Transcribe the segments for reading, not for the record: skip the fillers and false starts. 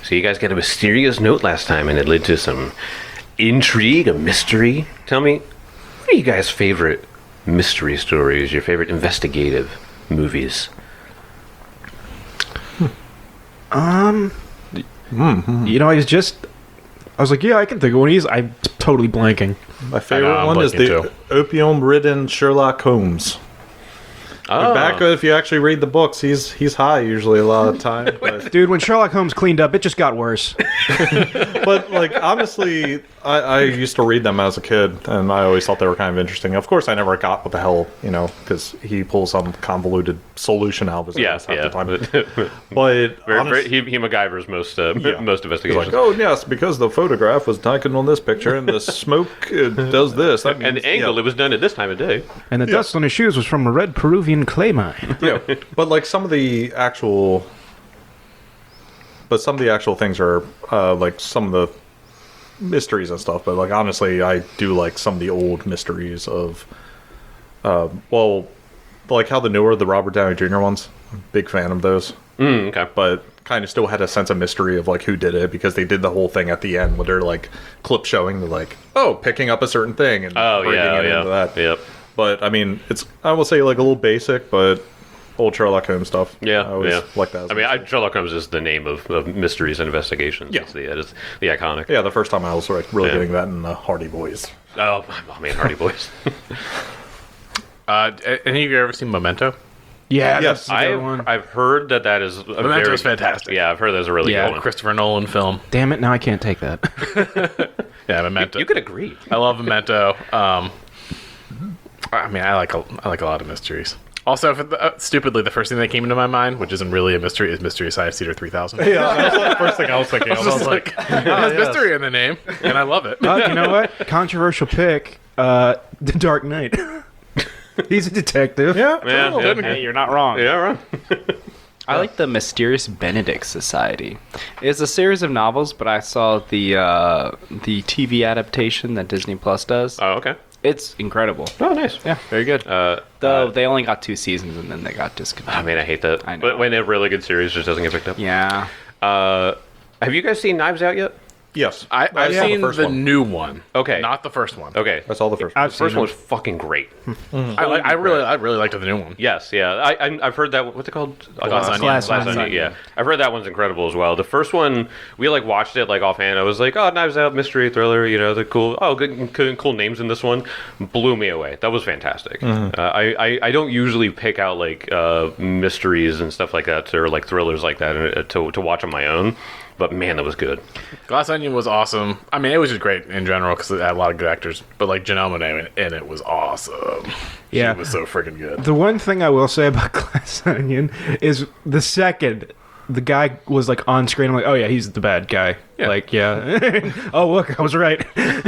So you guys got a mysterious note last time, and it led to some intrigue, a mystery. Tell me, what are you guys' favorite mystery stories? Your favorite investigative movies? You know, I was like, yeah, I can think of one. I'm totally blanking. My favorite I'm one is blanking the too. opium-ridden Sherlock Holmes. Oh, Back if you actually read the books, he's high usually a lot of the time. But, Dude, when Sherlock Holmes cleaned up, it just got worse. but like honestly, I used to read them as a kid, and I always thought they were kind of interesting. Of course, I never got what the hell, because he pulls some convoluted solution out of his ass half the time. But he MacGyver's most most He's investigations. like, oh yes, because the photograph was taken on this picture, and the smoke does this. That and means, the angle, it was done at this time of day. And the dust on his shoes was from a red Peruvian clay mine. yeah. But like some of the actual things are like some of the mysteries and stuff. But like honestly, I do like some of the old mysteries of like how the Robert Downey Jr. ones. Big fan of those. Okay. But kind of still had a sense of mystery of like who did it, because they did the whole thing at the end where they're like clip showing the like picking up a certain thing and bringing it into that. Yep. But I mean, it's, I will say, like a little basic, but old Sherlock Holmes stuff. Yeah, I always like that. I mean, Sherlock Holmes is the name of mysteries and investigations. Yeah. It's the iconic. yeah, the first time I was like really Yeah. getting that in the Hardy Boys. Oh man, Hardy Boys. Any of you ever seen Memento? Yeah, Yes, that's a good one. I've heard that is a Memento is fantastic. Yeah, I've heard that's a really good one. Christopher Nolan film. Damn it, now I can't take that. Yeah, Memento. You could agree. I love Memento. I mean, I like a lot of mysteries. Also, stupidly, the first thing that came into my mind, which isn't really a mystery, is Mystery Science Theater 3000. Yeah, that was the first thing I was thinking. I was like, it has mystery in the name, and I love it. You know what? Controversial pick. The Dark Knight. He's a detective. Yeah, Yeah, Hey, you're not wrong. yeah, right. I like the Mysterious Benedict Society. It's a series of novels, but I saw the TV adaptation that Disney Plus does. Oh, okay. It's incredible. Oh, nice. Yeah, very good. Uh, Though they only got 2 seasons and then they got discontinued. I mean, I hate that. I know. But when a really good series just doesn't get picked up. Yeah. Have you guys seen Knives Out yet? yes. I've saw seen first the one. new one. Okay. Not the first one. Okay. I saw the first I've The first seen one it. was fucking great. I really liked the new one. Yes, yeah. I've heard that. What's it called? Glass Onion. Glass Glass Onion. Onion. Yeah, I've heard that one's incredible as well. The first one, we like watched it like offhand. I was like, oh, Knives Out, mystery thriller. You know, the cool. Oh, good, cool names in this one. Blew me away. That was fantastic. I don't usually pick out like mysteries and stuff like that, or like thrillers like that to watch on my own. But man, that was good. Glass Onion was awesome. I mean, it was just great in general because it had a lot of good actors. But like Janelle Monáe in it was awesome. Yeah. She was so freaking good. The one thing I will say about Glass Onion is the second the guy was like on screen, I'm like, oh yeah, he's the bad guy. Yeah. Like, yeah. Oh look, I was right.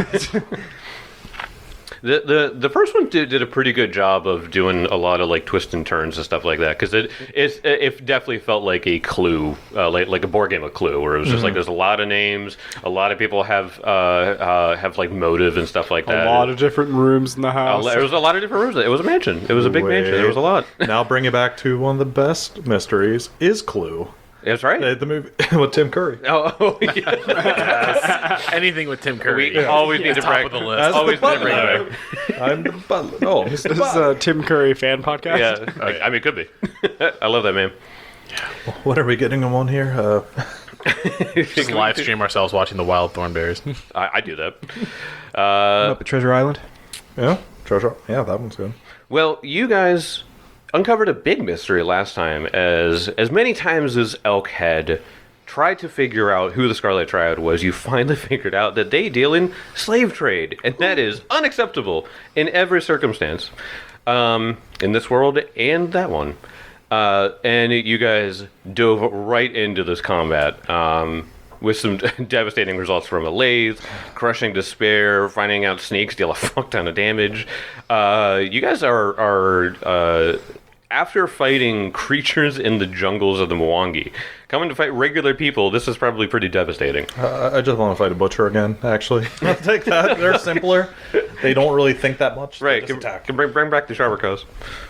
The first one did a pretty good job of doing a lot of like twists and turns and stuff like that, because it definitely felt like a Clue, like a board game of Clue, where it was just like there's a lot of names, a lot of people have like motive and stuff like that. A lot of different rooms in the house. There was a lot of different rooms. It was a mansion. It was a big mansion. There was a lot. Now bring it back to one of the best mysteries is Clue. That's right. The movie with Tim Curry. Oh yeah. Anything with Tim Curry. We always need to top bring of the list. That's always the need to bring it back. I'm the butler. Oh, Mr. This is Butler. a Tim Curry fan podcast. Yeah, I mean, it could be. I love that man. What are we getting him on here? Just live stream ourselves watching the Wild Thornberries. I do that. Up at Treasure Island. Yeah, treasure. Yeah, that one's good. Well, you guys uncovered a big mystery last time, as many times as Elk had tried to figure out who the Scarlet Triad was, you finally figured out that they deal in slave trade, and that is unacceptable in every circumstance, in this world and that one. And you guys dove right into this combat, with some devastating results from a lathe, crushing despair, finding out snakes deal a fuck ton of damage. You guys are after fighting creatures in the jungles of the Mwangi, coming to fight regular people. This is probably pretty devastating. I just want to fight a butcher again, actually. I'll take that. They're simpler. They don't really think that much. They Right, just attack. can bring back the Sharbercos.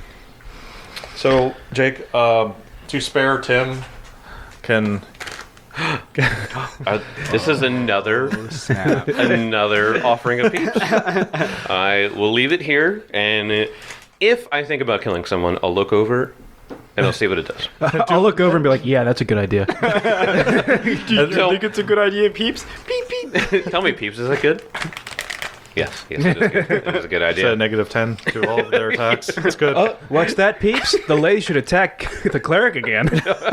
So, Jake, to spare Tim, can This is another Snap. another offering of peeps. I will leave it here, and if I think about killing someone, I'll look over and I'll see what it does. I'll look over and be like, yeah, that's a good idea. So- it's a good idea, peeps? Beep, beep. Tell me, peeps, is that good? Yes, it is good. It is a good It's idea. a -10 to all of their attacks. It's good. Oh, what's that, peeps? The lady should attack the cleric again.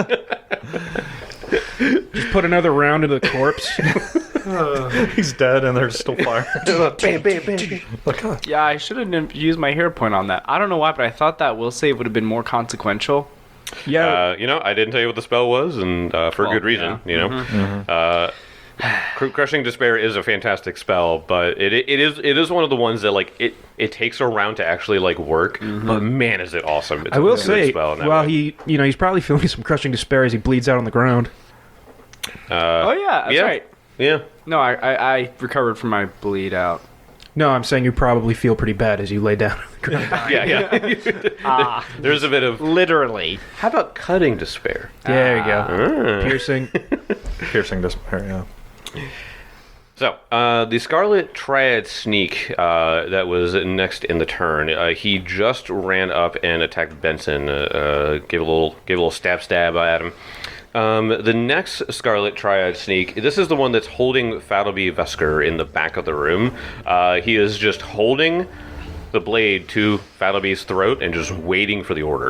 Just put another round into the corpse. He's dead and they're still firing. Bam, bam, bam. Like, huh. Yeah, I should have used my hero point on that. I don't know why, but I thought that will save would have been more consequential. Yeah, I didn't tell you what the spell was, and for Well, good reason. yeah. Crushing Despair is a fantastic spell, but it is one of the ones that like it takes a round to actually like work. But man, is it awesome! It's I will a good say, spell in that while way. he's probably feeling some crushing despair as he bleeds out on the ground. Oh, yeah, that's yeah. right. Yeah. No, I recovered from my bleed out. No, I'm saying you probably feel pretty bad as you lay down on the ground. Yeah. There's a bit of. Literally. How about cutting despair? There you go. Piercing. Piercing despair, yeah. So, the Scarlet Triad Sneak that was next in the turn, he just ran up and attacked Benson, gave a little stab at him. The next Scarlet Triad Sneak, this is the one that's holding Fadlby Vesker in the back of the room. He is just holding the blade to Fadlby's throat and just waiting for the order.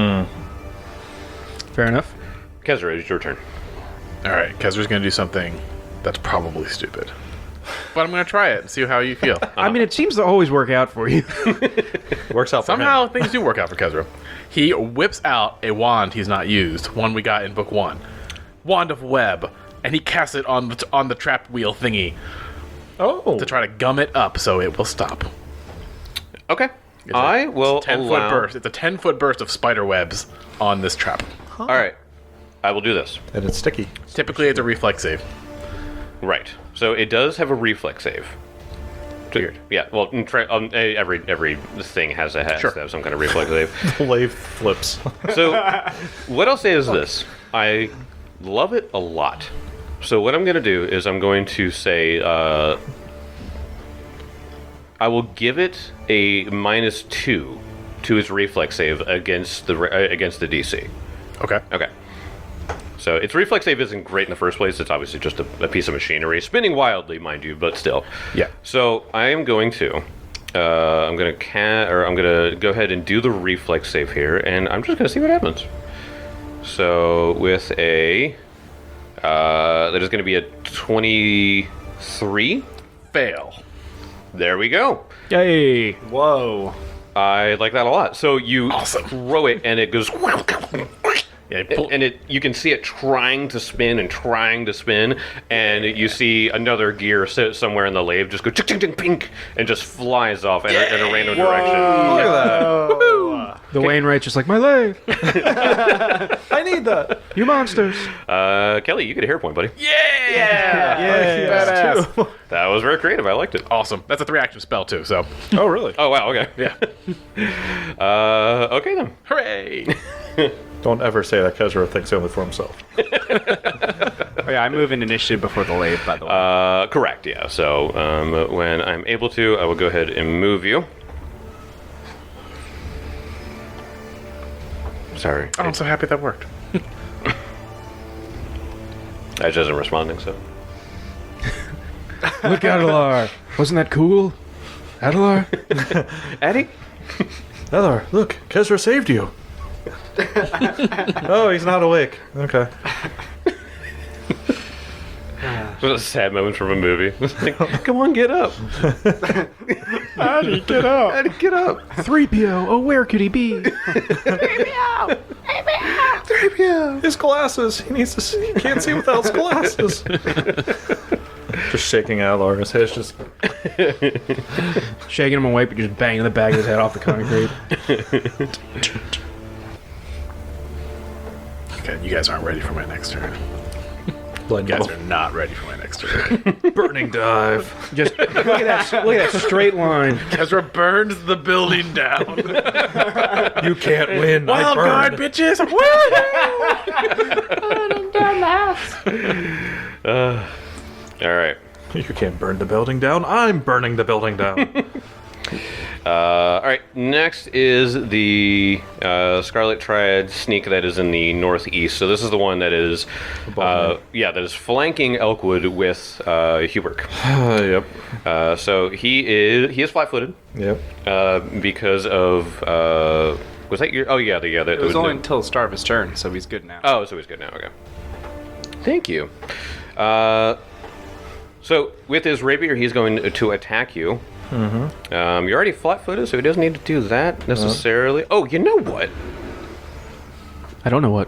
Fair enough. Kezra, it's your turn. All right, Kezra's going to do something that's probably stupid. But I'm going to try it and see how you feel. I mean, it seems to always work out for you. Works out for Somehow him. things do work out for Kezra. He whips out a wand he's not used, one we got in book 1. Wand of Web, and he casts it on the trap wheel thingy Oh. to try to gum it up so it will stop. Okay. I will 10-foot allow... burst. It's a 10-foot burst of spider webs on this trap. All right. I will do this. And it's sticky. Typically, it's a reflex save. Right. So it does have a reflex save. Weird. Yeah. Well, every thing has to have some kind of reflex save. The lathe flips. So what I'll say is this: I love it a lot. So what I'm going to do is I'm going to say I will give it a -2 to its reflex save against the DC. Okay. Okay. So its reflex save isn't great in the first place. It's obviously just a piece of machinery, spinning wildly, mind you, but still. Yeah. So I am going to, I'm going to go ahead and do the reflex save here, and I'm just going to see what happens. So with a, that is going to be a 23. Fail. There we go. Yay. Whoa. I like that a lot. So you Awesome. throw it, and it goes. Yeah, pull- And you can see it trying to spin, and you see another gear sit somewhere in the lathe just go tick, tick, tick, pink, and just flies off in a random direction. Look at The Wainwright's just like, my lathe. that. I need that. You monsters. Kelly, you get a hair point, buddy. Yeah. That was very creative. I liked it. Awesome. That's a 3-action spell, too, so. Oh, really? Oh wow. Okay. Yeah. Okay then. Hooray! Don't ever say that Kezra thinks only for himself. Oh, yeah, I move in initiative before the lathe, by the way. Correct. Yeah. So when I'm able to, I will go ahead and move you. Sorry. Oh, I'm so happy that worked. I just isn't responding. So. Look, Adelar. Wasn't that cool? Adelar? Eddie. Heather, look, Kezra saved you. Oh, he's not awake. Okay. A sad moment from a movie. Like, come on, get up. Addy, get out. Eddie, get up. 3PO. Oh, where could he be? His glasses. He needs to see. He can't see without his glasses. Just shaking Adlar. His head's just. Shaking him awake, but just banging the back of his head off the concrete. Okay, you guys aren't ready for my next turn. Blood You guys are not ready for my next turn. burning dive. Just look at that straight line. Ezra burns the building down. You can't win. Wild card, bitches! Woo! All right. You can't burn the building down. I'm burning the building down. All right. Next is the Scarlet Triad sneak that is in the northeast. So this is the one that is, that is flanking Elkwood with Hubert. Yep. So he is flat-footed. Yep. Because of was that your? Oh yeah, It was only until the start of his turn, so he's good now. Oh, so he's good now. Okay. Thank you. So with his rapier, he's going to attack you. Mm-hmm. You're already flat-footed, so he doesn't need to do that necessarily. Oh, you know what? I don't know what.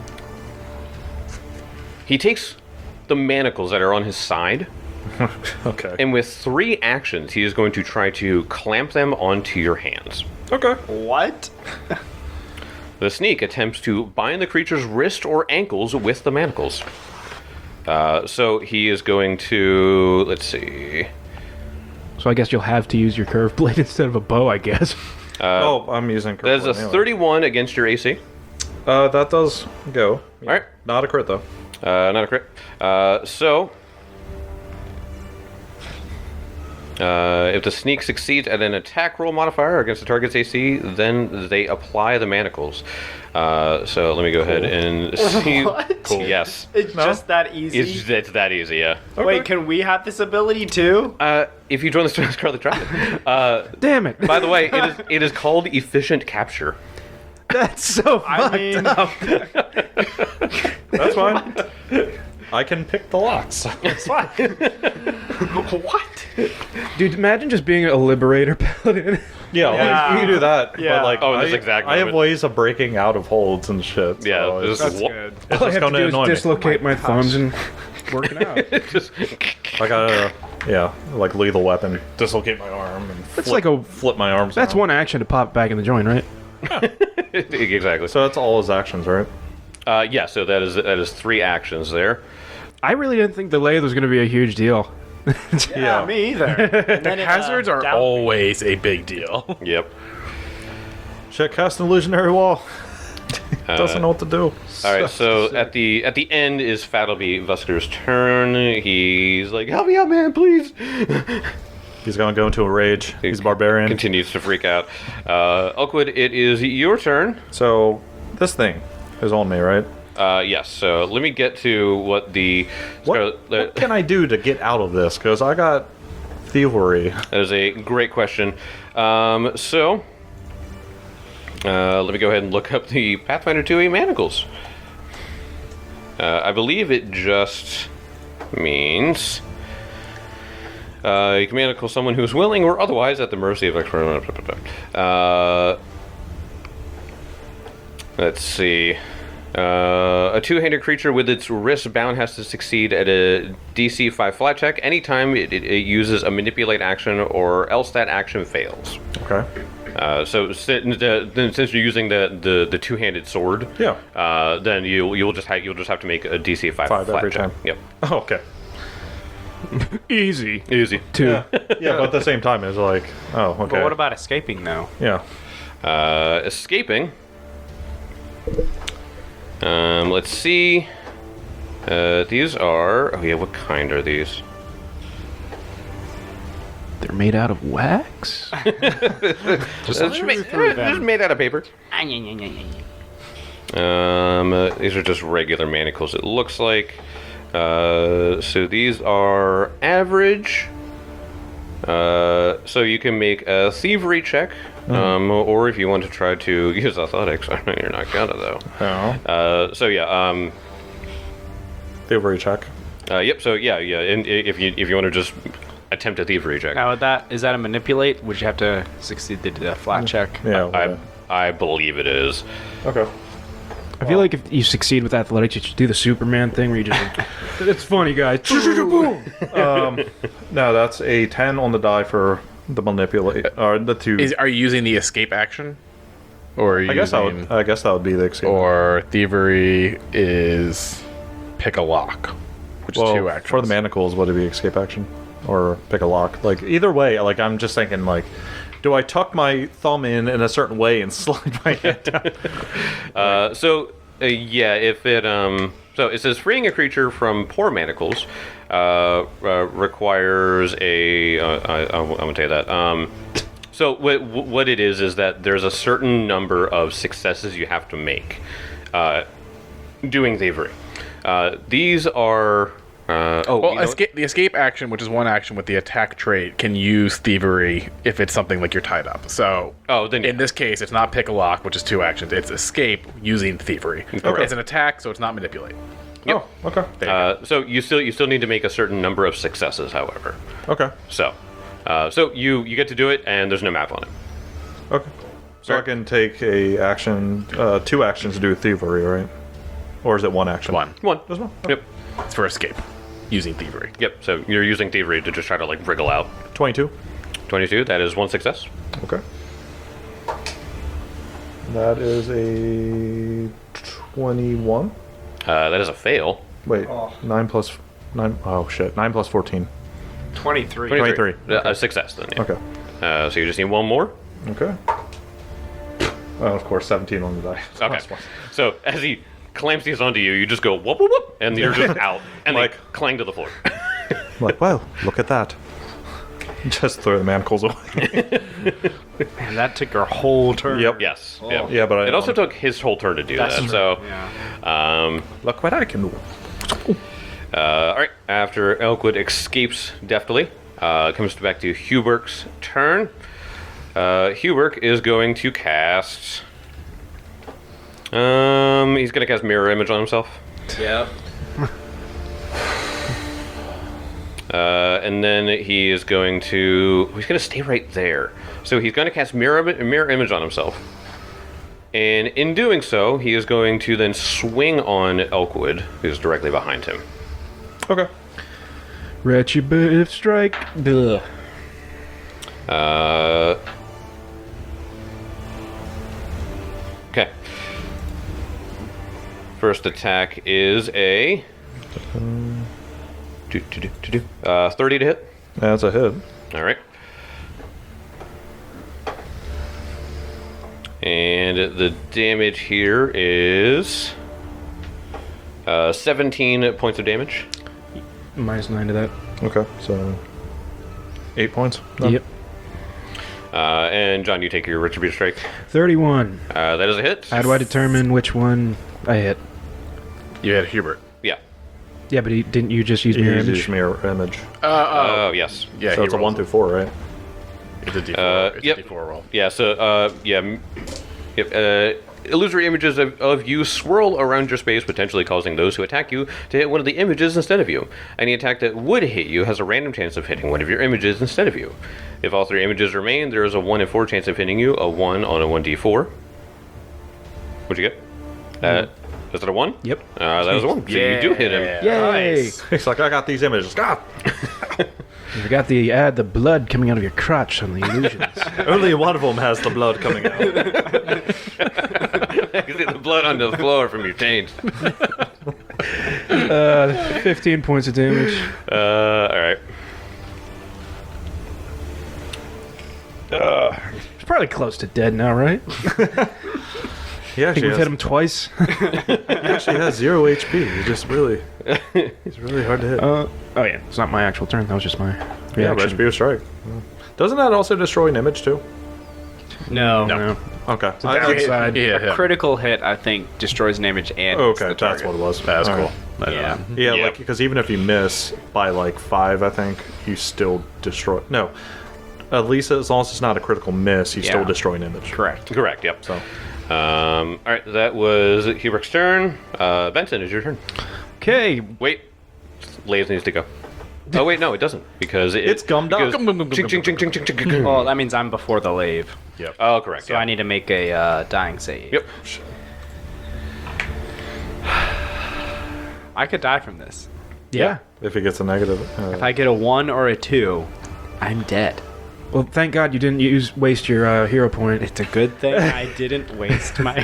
He takes the manacles that are on his side, Okay. and with 3 actions, he is going to try to clamp them onto your hands. Okay. What? The sneak attempts to bind the creature's wrist or ankles with the manacles. So he is going to, let's see. So I guess you'll have to use your curved blade instead of a bow, I guess. I'm using. That is a 31 against your AC. That does go. All right. Not a crit though. Not a crit. If the sneak succeeds at an attack roll modifier against the target's AC, then they apply the manacles. So let me go ahead and see. What? Cool. Yes. It's just that easy. It's that easy, yeah. Wait, can we have this ability too? If you join the Scarlet Triad. Damn it. By the way, it is called efficient capture. That's so I mean, That's fine. I can pick the locks. It's fine. what? Dude, imagine just being a liberator paladin. Yeah, Yeah. like, you can do that. Yeah. But like, Oh, in this exact I have moment. ways of breaking out of holds and shit. So Yeah, it's, this it's is Good. All I just have to gonna do annoy is me. dislocate my thumbs and work it out. Just I gotta, like lethal weapon, dislocate my arm and That's like a. flip my arms. That's around. one action to pop back in the joint, right? exactly. So that's all his actions, right? Yeah. So that is 3 actions there. I really didn't think the lathe was going to be a huge deal. Yeah, me either. And then Hazards are always a big deal. Yep. Shit, cast an illusionary wall. Doesn't know what to do. All right, so at the end is Fattleby Vusker's turn. He's like, "Help me out, man, please!" He's gonna go into a rage. He's a barbarian. Continues to freak out. Elkwood, it is your turn. So this thing is on me, right? Yes. So let me get to what the What can I do to get out of this? Because I got thievery. That is a great question. Let me go ahead and look up the Pathfinder 2e manacles. I believe it just means you can manacle someone who is willing or otherwise at the mercy of let's see. A 2-handed creature with its wrist bound has to succeed at a DC 5 flat check anytime it uses a manipulate action, or else that action fails. Okay. So since you're using the 2-handed sword, Yeah. then you'll just have to make a DC 5 5 flat every check. time. Yep, Oh, okay. Easy. easy. 2. Yeah, but at the same time, it's like, oh, okay. But what about escaping though? Yeah. Escaping. Let's see. These are. Oh yeah, what kind are these? They're made out of wax? Just made out of paper. These are just regular manacles. It looks like. So these are average. So you can make a thievery check, or if you want to try to use athletics, I know you're not gonna though. Oh. So yeah, Thievery check. yep. So yeah, and if you want to just attempt a thievery check, Now, is that a manipulate? Would you have to succeed the flat check? Yeah. I believe it is. Okay. I feel like if you succeed with athletics, you should do the Superman thing where you just. It's funny, guys. Boom! No, that's a 10 on the die for the manipulate. Or the 2. Are you using the escape action? Or are you I guess using, I guess that would be the escape. or thievery is pick a lock, which is 2 actions. for the manacles, would it be escape action or pick a lock? Like either way, like I'm just thinking, like, do I tuck my thumb in a certain way and slide my head down? Yeah, if it So it says freeing a creature from poor manacles requires a. I'm going to tell you that. So what it is that there's a certain number of successes you have to make doing thievery. These are. Well, the escape action, which is one action with the attack trait, can use thievery if it's something like you're tied up. So, then yeah. in this case, it's not pick a lock, which is 2 actions. It's escape using thievery. Okay. It's an attack, so it's not manipulate. Oh, okay. So you still need to make a certain number of successes, however. Okay. So you get to do it, and there's no map on it. Okay. So I can take a action, 2 actions to do thievery, right? Or is it 1 action? One. There's one. Yep. It's for escape using thievery. Yep. So you're using thievery to just try to wriggle out. 22. 22. That is 1 success. Okay. That is a 21. That is a fail. Wait, 9 plus 9. Oh shit, 9 plus 14. 23. 23. A success then. Yeah. Okay. So you just need 1 more. Okay. Oh, of course, 17 on the die. Okay. Plus one. So as he clamps these onto you, you just go whoop whoop whoop, and you're just out, and they clang to the floor. I'm like, well, look at that. Just throw the manacles away. Man, that took our whole turn. Yep. Yes. Oh. Yep. Yeah, but it also took his whole turn to do that. true. So, Yeah. Look what I can do. all right. After Elkwood escapes deftly, it comes back to Huberk's turn. Huberk is going to cast. He's going to cast Mirror Image on himself. Yep. And then he is going to. He's going to stay right there. So he's going to cast Mirror Image on himself. And in doing so, he is going to then swing on Elkwood, who's directly behind him. Okay. Retributive strike. Duh. Okay. First attack is a 30 to hit. That's a hit. All right. And the damage here is 17 points of damage. Minus 9 to that. Okay, so 8 points. No. Yep. And John, you take your Retributive Strike. 31. That is a hit. How do I determine which one I hit? You had Hubert. Yeah. Yeah, but didn't you just use You mirror use image? mirror image. Oh, yes. Yeah, So he it's a rolls 1 through 4, right? It's a D4. Yep. It's a D4 roll. Yeah, so, yep, illusory images of you swirl around your space, potentially causing those who attack you to hit one of the images instead of you. Any attack that would hit you has a random chance of hitting one of your images instead of you. If all 3 images remain, there is a 1 in 4 chance of hitting you, a 1 on a 1d4. What'd you get? Is it a 1? Yep. That was a 1. So you do hit him. Yay! Nice. It's like, I got these images. God! You forgot to add the blood coming out of your crotch on the illusions. Only one of them has the blood coming out. You see the blood on the floor from your chains. 15 points of damage. Alright. He's probably close to dead now, right? He I think actually, we've hit him twice. has 0 HP. He's really hard to hit. Oh yeah, it's not my actual turn. That was just my Yeah, reaction. Retributive Strike. Doesn't that also destroy an image too? No. No. Okay. Downside. Yeah, A critical hit, I think, destroys an image and hits Okay, the that's target. what it was. That's All cool. right. Yeah. Yeah, Yep. like because even if you miss by like 5, I think you still destroy. No, at least as long as it's not a critical miss, you still Yeah. destroy an image. Correct. Correct, yep. So Alright, that was Hubert's turn. Benson, it's your turn. Okay. Wait. Lays needs to go. Oh, wait, no, it doesn't. Because It's gummed up. goes ching, ching, ching, ching, ching, ching, ching. Well, that means I'm before the lave. Oh, correct. So yeah. I need to make a dying save. Yep. I could die from this. Yeah. if he gets a negative, If I get a 1 or a 2, I'm dead. Well, thank God you didn't waste your hero point. It's a good thing I didn't waste my.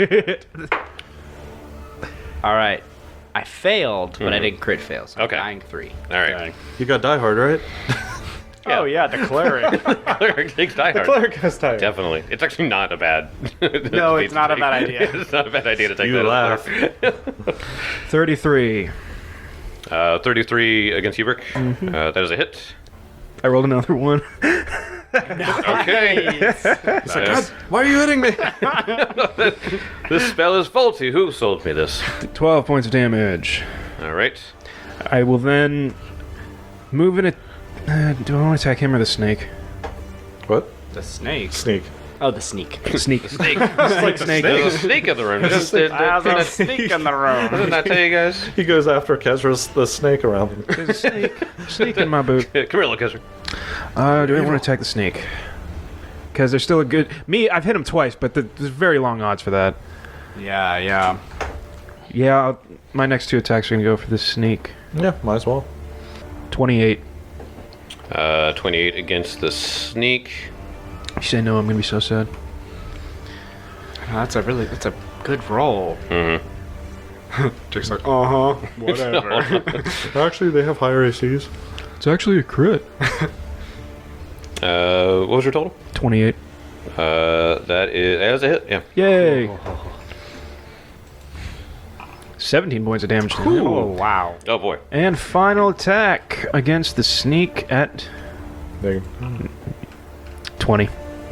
All right. I failed, but I didn't crit fail. So Okay. I'm dying 3. All right. you got Die Hard, right? Oh yeah, the cleric. Cleric takes Die Hard. Cleric has tired. Definitely. It's actually not a bad. No, it's not a bad idea. It's not a bad idea to take You that. laugh. 33. 33 against Hubert. That is a hit. I rolled another one. Okay. Nice. Why are you hitting me? This spell is faulty. Who sold me this? 12 points of damage. All right. I will then move in a. Do I want to attack him or the snake? What? The snake. Sneak. Oh, the sneak. Snake. Snake. Snake. There's a snake in the room. Did a snake in the room. not tell you guys? He goes after Kezra's the snake around him. There's a snake. Snake in my boot. Come here, look, Ezra. Do I want to attack the snake? Because there's still a good. I've hit him twice, but there's very long odds for that. Yeah, yeah. Yeah, my next 2 attacks are going to go for the snake. Yeah, might as well. 28. 28 against the snake. If you say no, I'm going to be so sad. That's a good roll. Jake's like, Whatever. Actually, they have higher ACs. it's actually a crit. What was your total? 28. That is a hit. Yeah. Yay! 17 points of damage to him. Oh wow. Oh boy. And final attack against the snake at They, 20.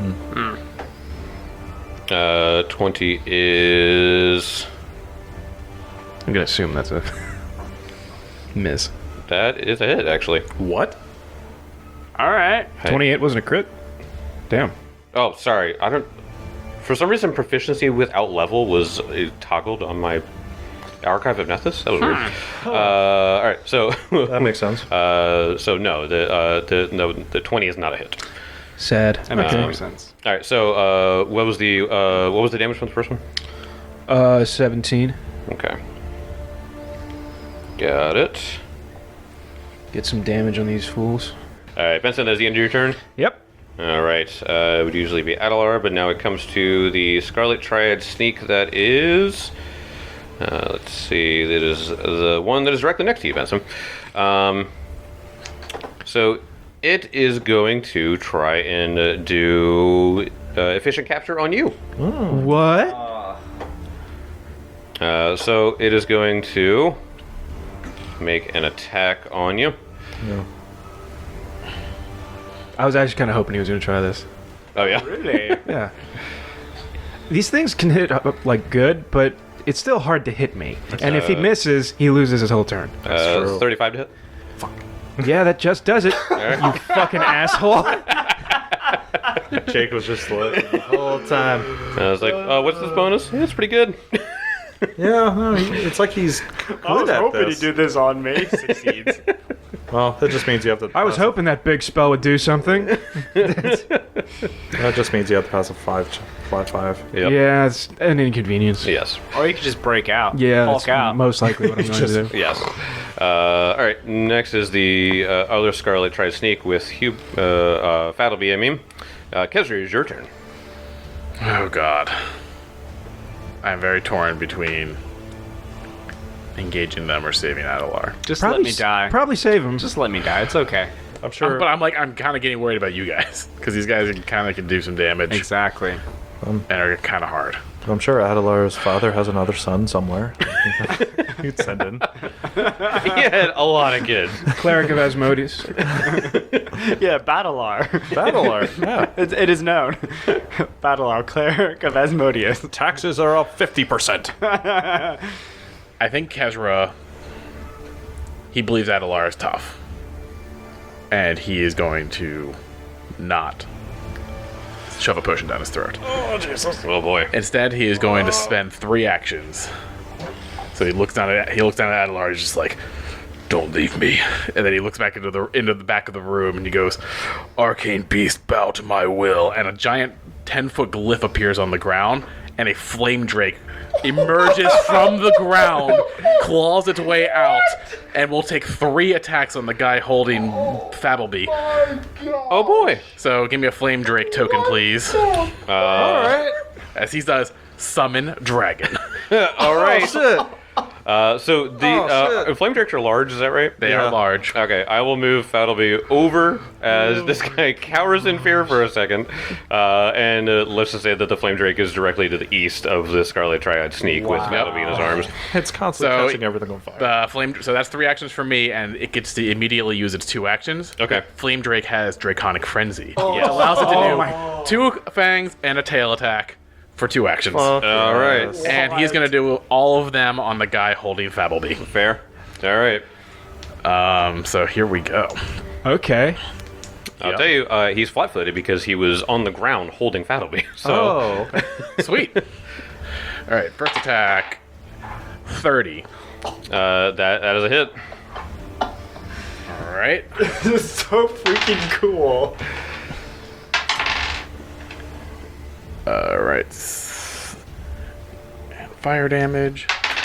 20 is. I'm going to assume that's a miss. That is a hit, actually. what? All right. Hey. 28 wasn't a crit? Damn. Oh, sorry. I don't. For some reason, proficiency without level was toggled on my Archive of Nethys. That was weird. All right, so That makes sense. so no, the 20 is not a hit. Sad. That makes Okay. more sense. All right, so what was the damage from the first one? 17. Okay, got it. Get some damage on these fools. All right, Benson, that's the end of your turn. Yep. All right, it would usually be Adelar, but now it comes to the Scarlet Triad sneak. That is, let's see, that is the one that is directly next to you, Benson. So it is going to try and do efficient capture on you. What? So it is going to make an attack on you. I was actually kind of hoping he was going to try this. Oh yeah. Really? Yeah. These things can hit like good, but it's still hard to hit me. And if he misses, he loses his whole turn. true. 35 to hit. Yeah, that just does it. You fucking asshole. Jake was just lit the whole time. I was like, oh, what's this bonus? Yeah, it's pretty good. Yeah, no, it's like he's good at this. this on me. Succeeds. Well, that just means you have to. I was hoping that big spell would do something. That just means you have to pass a flat 5. Yep. Yeah, it's an inconvenience. Yes. Or you could just break out. Yeah, Hulk that's out. most likely what I'm going to do. Yes. All right. Next is the other Scarlet Triad sneak with Fadlby, I mean. Kezri, is your turn. Oh god. I'm very torn between engaging them or saving Adelar. Just let me die. Probably save him. Just let me die. It's okay. I'm sure. But I'm kind of getting worried about you guys because these guys kind of can do some damage Exactly. and are kind of hard. I'm sure Adelar's father has another son somewhere. You'd send in. He had a lot of kids. Cleric of Asmodeus. Yeah, Battlear. Adelar, yeah. It is known. Battlear, cleric of Asmodeus. Taxes are up 50%. I think Kezra, he believes Adelar is tough. And he is going to not shove a potion down his throat. Oh boy. Instead, he is going to spend 3 actions. So he looks down at Adelar. He's just like, "Don't leave me." And then he looks back into the back of the room and he goes, "Arcane beast, bow to my will." And a giant 10-foot glyph appears on the ground, and a flame drake emerges from the ground, claws its way out, and will take 3 attacks on the guy holding Fadlby. Oh boy. So give me a flame drake token, please. All right. As he does, summon dragon. All right. So the flame drakes are large. Is that right? They are large. Okay, I will move Fadlby over as this guy cowers in fear for a second, and let's just say that the flame drake is directly to the east of the Scarlet Triad sneak with Fadlby in his arms. It's constantly So, catching everything on fire. The flame. So that's 3 actions for me, and it gets to immediately use its 2 actions. Okay. Flame Drake has Draconic Frenzy. Yes. It allows it to do my- 2 fangs and a tail attack for 2 actions. All right, And he's going to do all of them on the guy holding Fabbleby. fair. All right. So here we go. Okay. I'll Yep. tell you, he's flat-footed because he was on the ground holding Fadlby. So Oh, okay. Sweet. All right, first attack, 30. that is a hit. All right. This is so freaking cool. All right. And fire damage.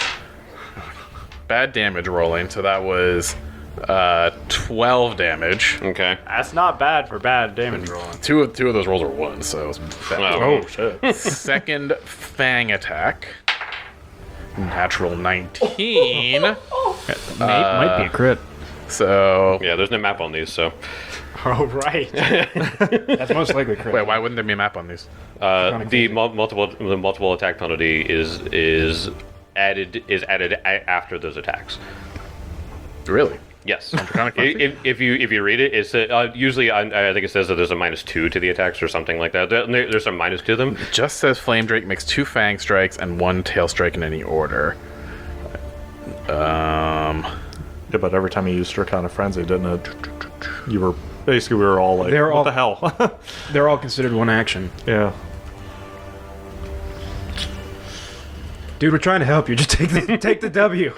Bad damage rolling, so that was 12 damage. Okay. That's not bad for bad damage rolling. Two of those rolls were 1, so it was bad. Oh, Shit. Second fang attack. Natural 19. Might be a crit. So yeah, there's no map on these, so Oh, right. That's most likely crit. wait, why wouldn't there be a map on these? the multiple attack penalty is added after those attacks. Really? Yes. Draconic Frenzy? if you read it, it's usually I think it says that there's a -2 to the attacks or something like that. There's some minus to them. Just says Flame Drake makes 2 fang strikes and 1 tail strike in any order. Yeah, but every time you used Draconic Frenzy, didn't it? You were basically, we were all like, They're what all- the hell? They're all considered one action. Yeah. Dude, we're trying to help you. Just take the W.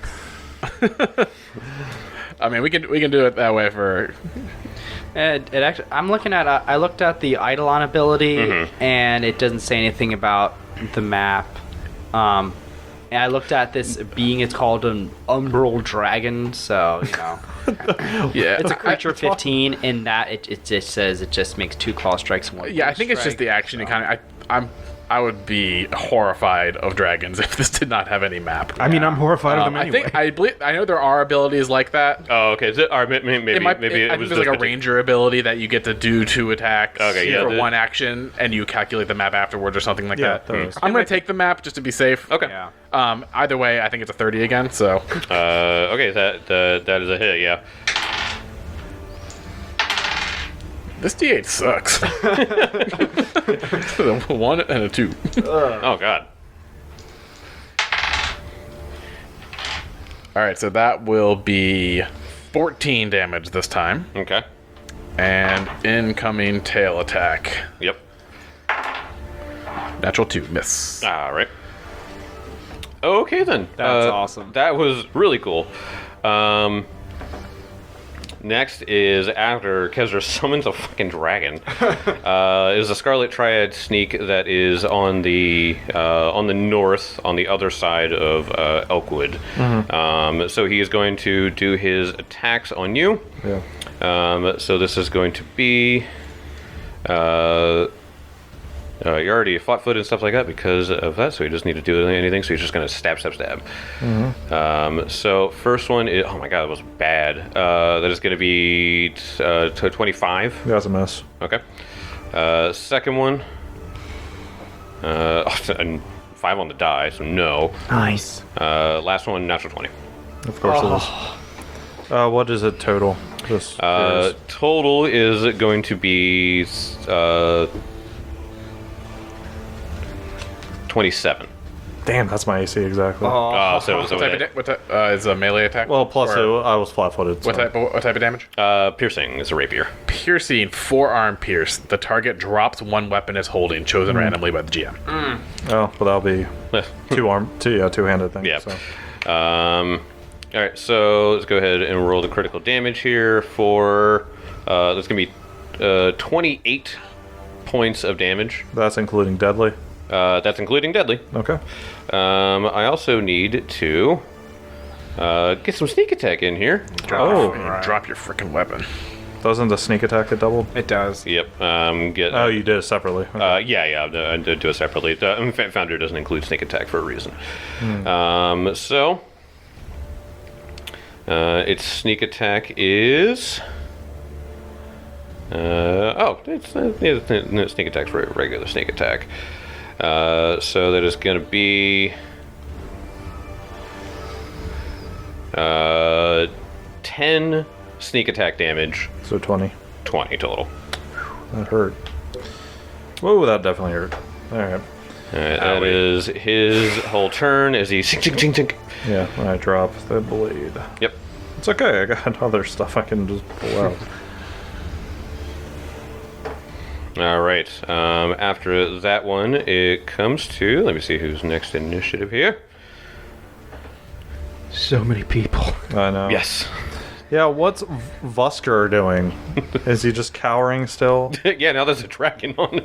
I mean, we can do it that way for. It actually, I'm looking at. I looked at the Eidolon ability, and it doesn't say anything about the map. And I looked at this being. It's called an Umbral Dragon, so you know, Yeah, it's a creature 15. In that, it just says it just makes 2 claw strikes and 1. Yeah, I think it's just the action. It kind of. I would be horrified of dragons if this did not have any map. I mean, I'm horrified of them anyway. I think I know there are abilities like that. Oh, okay. Or maybe I it think was there's like a just ranger ability that you get to do 2 attacks Okay, yeah, for the- 1 action, and you calculate the map afterwards or something like Yeah, that. there is. I'm gonna take the map just to be safe. Okay. Yeah. Either way, I think it's a 30 again. So Okay. That is a hit. Yeah. this D8 sucks. A 1 and a 2. Oh God. All right, so that will be 14 damage this time, Okay. and incoming tail attack. Yep. Natural 2, miss. All right. Okay then. That's awesome. That was really cool. Next is after Kezra summons a fucking dragon. Is a Scarlet Triad sneak that is on the north, on the other side of Elkwood. So he is going to do his attacks on you. Yeah. So this is going to be. You're already flat-footed and stuff like that because of that, so he doesn't need to do anything, so he's just going to stab. So first one is, oh my god, that was bad. That is going to be 25. That's a miss. Okay. Second one, and 5 on the die, so no. Nice. Last one, natural 20. Of course it is. What is it total? Just curious. Total is going to be 27. Damn, that's my AC exactly. So What type is a melee attack? Well, plus Or I was flat-footed. what so- type of damage? Piercing is a rapier. Piercing, forearm pierce. The target drops 1 weapon it's holding, chosen randomly by the GM. Oh, well, that'll be two-handed thing. Yeah. So. All right, so let's go ahead and roll the critical damage here for. That's gonna be 28 points of damage. That's including deadly. That's including deadly. Okay. I also need to get some sneak attack in here. Drop your freaking weapon. Doesn't the sneak attack get doubled? It does. Yep. Get. Oh, you did it separately. Okay. I did do it separately. The Founder doesn't include sneak attack for a reason. So Its sneak attack is. Sneak attack's a regular sneak attack. So that is going to be 10 sneak attack damage, So 20. 20 total. That hurt. Whoa, that definitely hurt. All right. Alright, that is his whole turn as he chink, chink, chink, chink. Yeah, I drop the blade. Yep. It's okay. I got other stuff I can just pull out. Alright. After that one, it comes to. Let me see who's next in initiative here. So many people. I know. Yes. Yeah, what's Vusker doing? Is he just cowering still? Yeah, now there's a dragon on.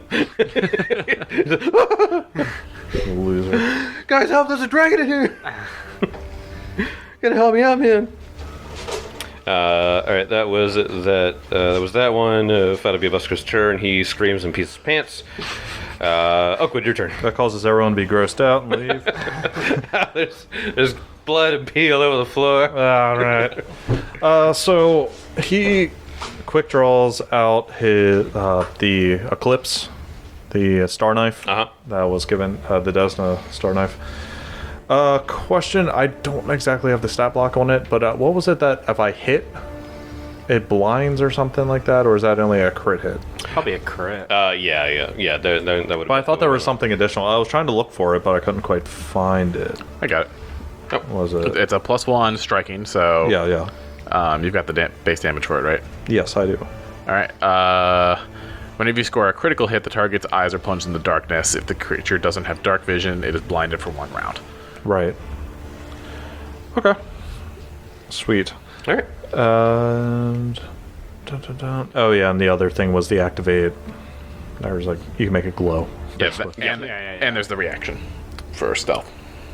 Loser. Guys, help! There's a dragon in here! Gotta help me out, man. Alright, that was that. That was that one. That'll be Busker's turn. He screams and pees his pants. Oakwood, your turn. That causes everyone to be grossed out and leave. there's blood and pee all over the floor. All right. So he quick draws out his the Eclipse, the Star Knife that was given the Desna Star Knife. Question: I don't exactly have the stat block on it, but what was it that if I hit, it blinds or something like that, or is that only a crit hit? Probably a crit. Yeah. That would. But I thought there was something additional. I was trying to look for it, but I couldn't quite find it. I got it. What was it? It's a +1 striking, so Yeah. you've got the base damage for it, right? Yes, I do. All right. Whenever you score a critical hit, the target's eyes are plunged in the darkness. If the creature doesn't have dark vision, it is blinded for 1 round. Right. Okay. Sweet. Alright. And oh yeah, and the other thing was the activate. There was like you can make it glow. Yeah, and there's the reaction for stealth.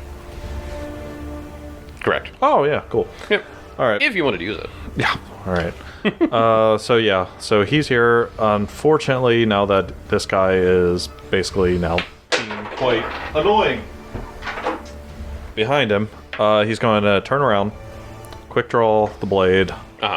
Correct. Oh yeah, cool. Yep. All right. If you wanted to use it. Yeah. All right. So he's here. Unfortunately, now that this guy is basically now being quite annoying behind him, he's going to turn around, quick draw the blade,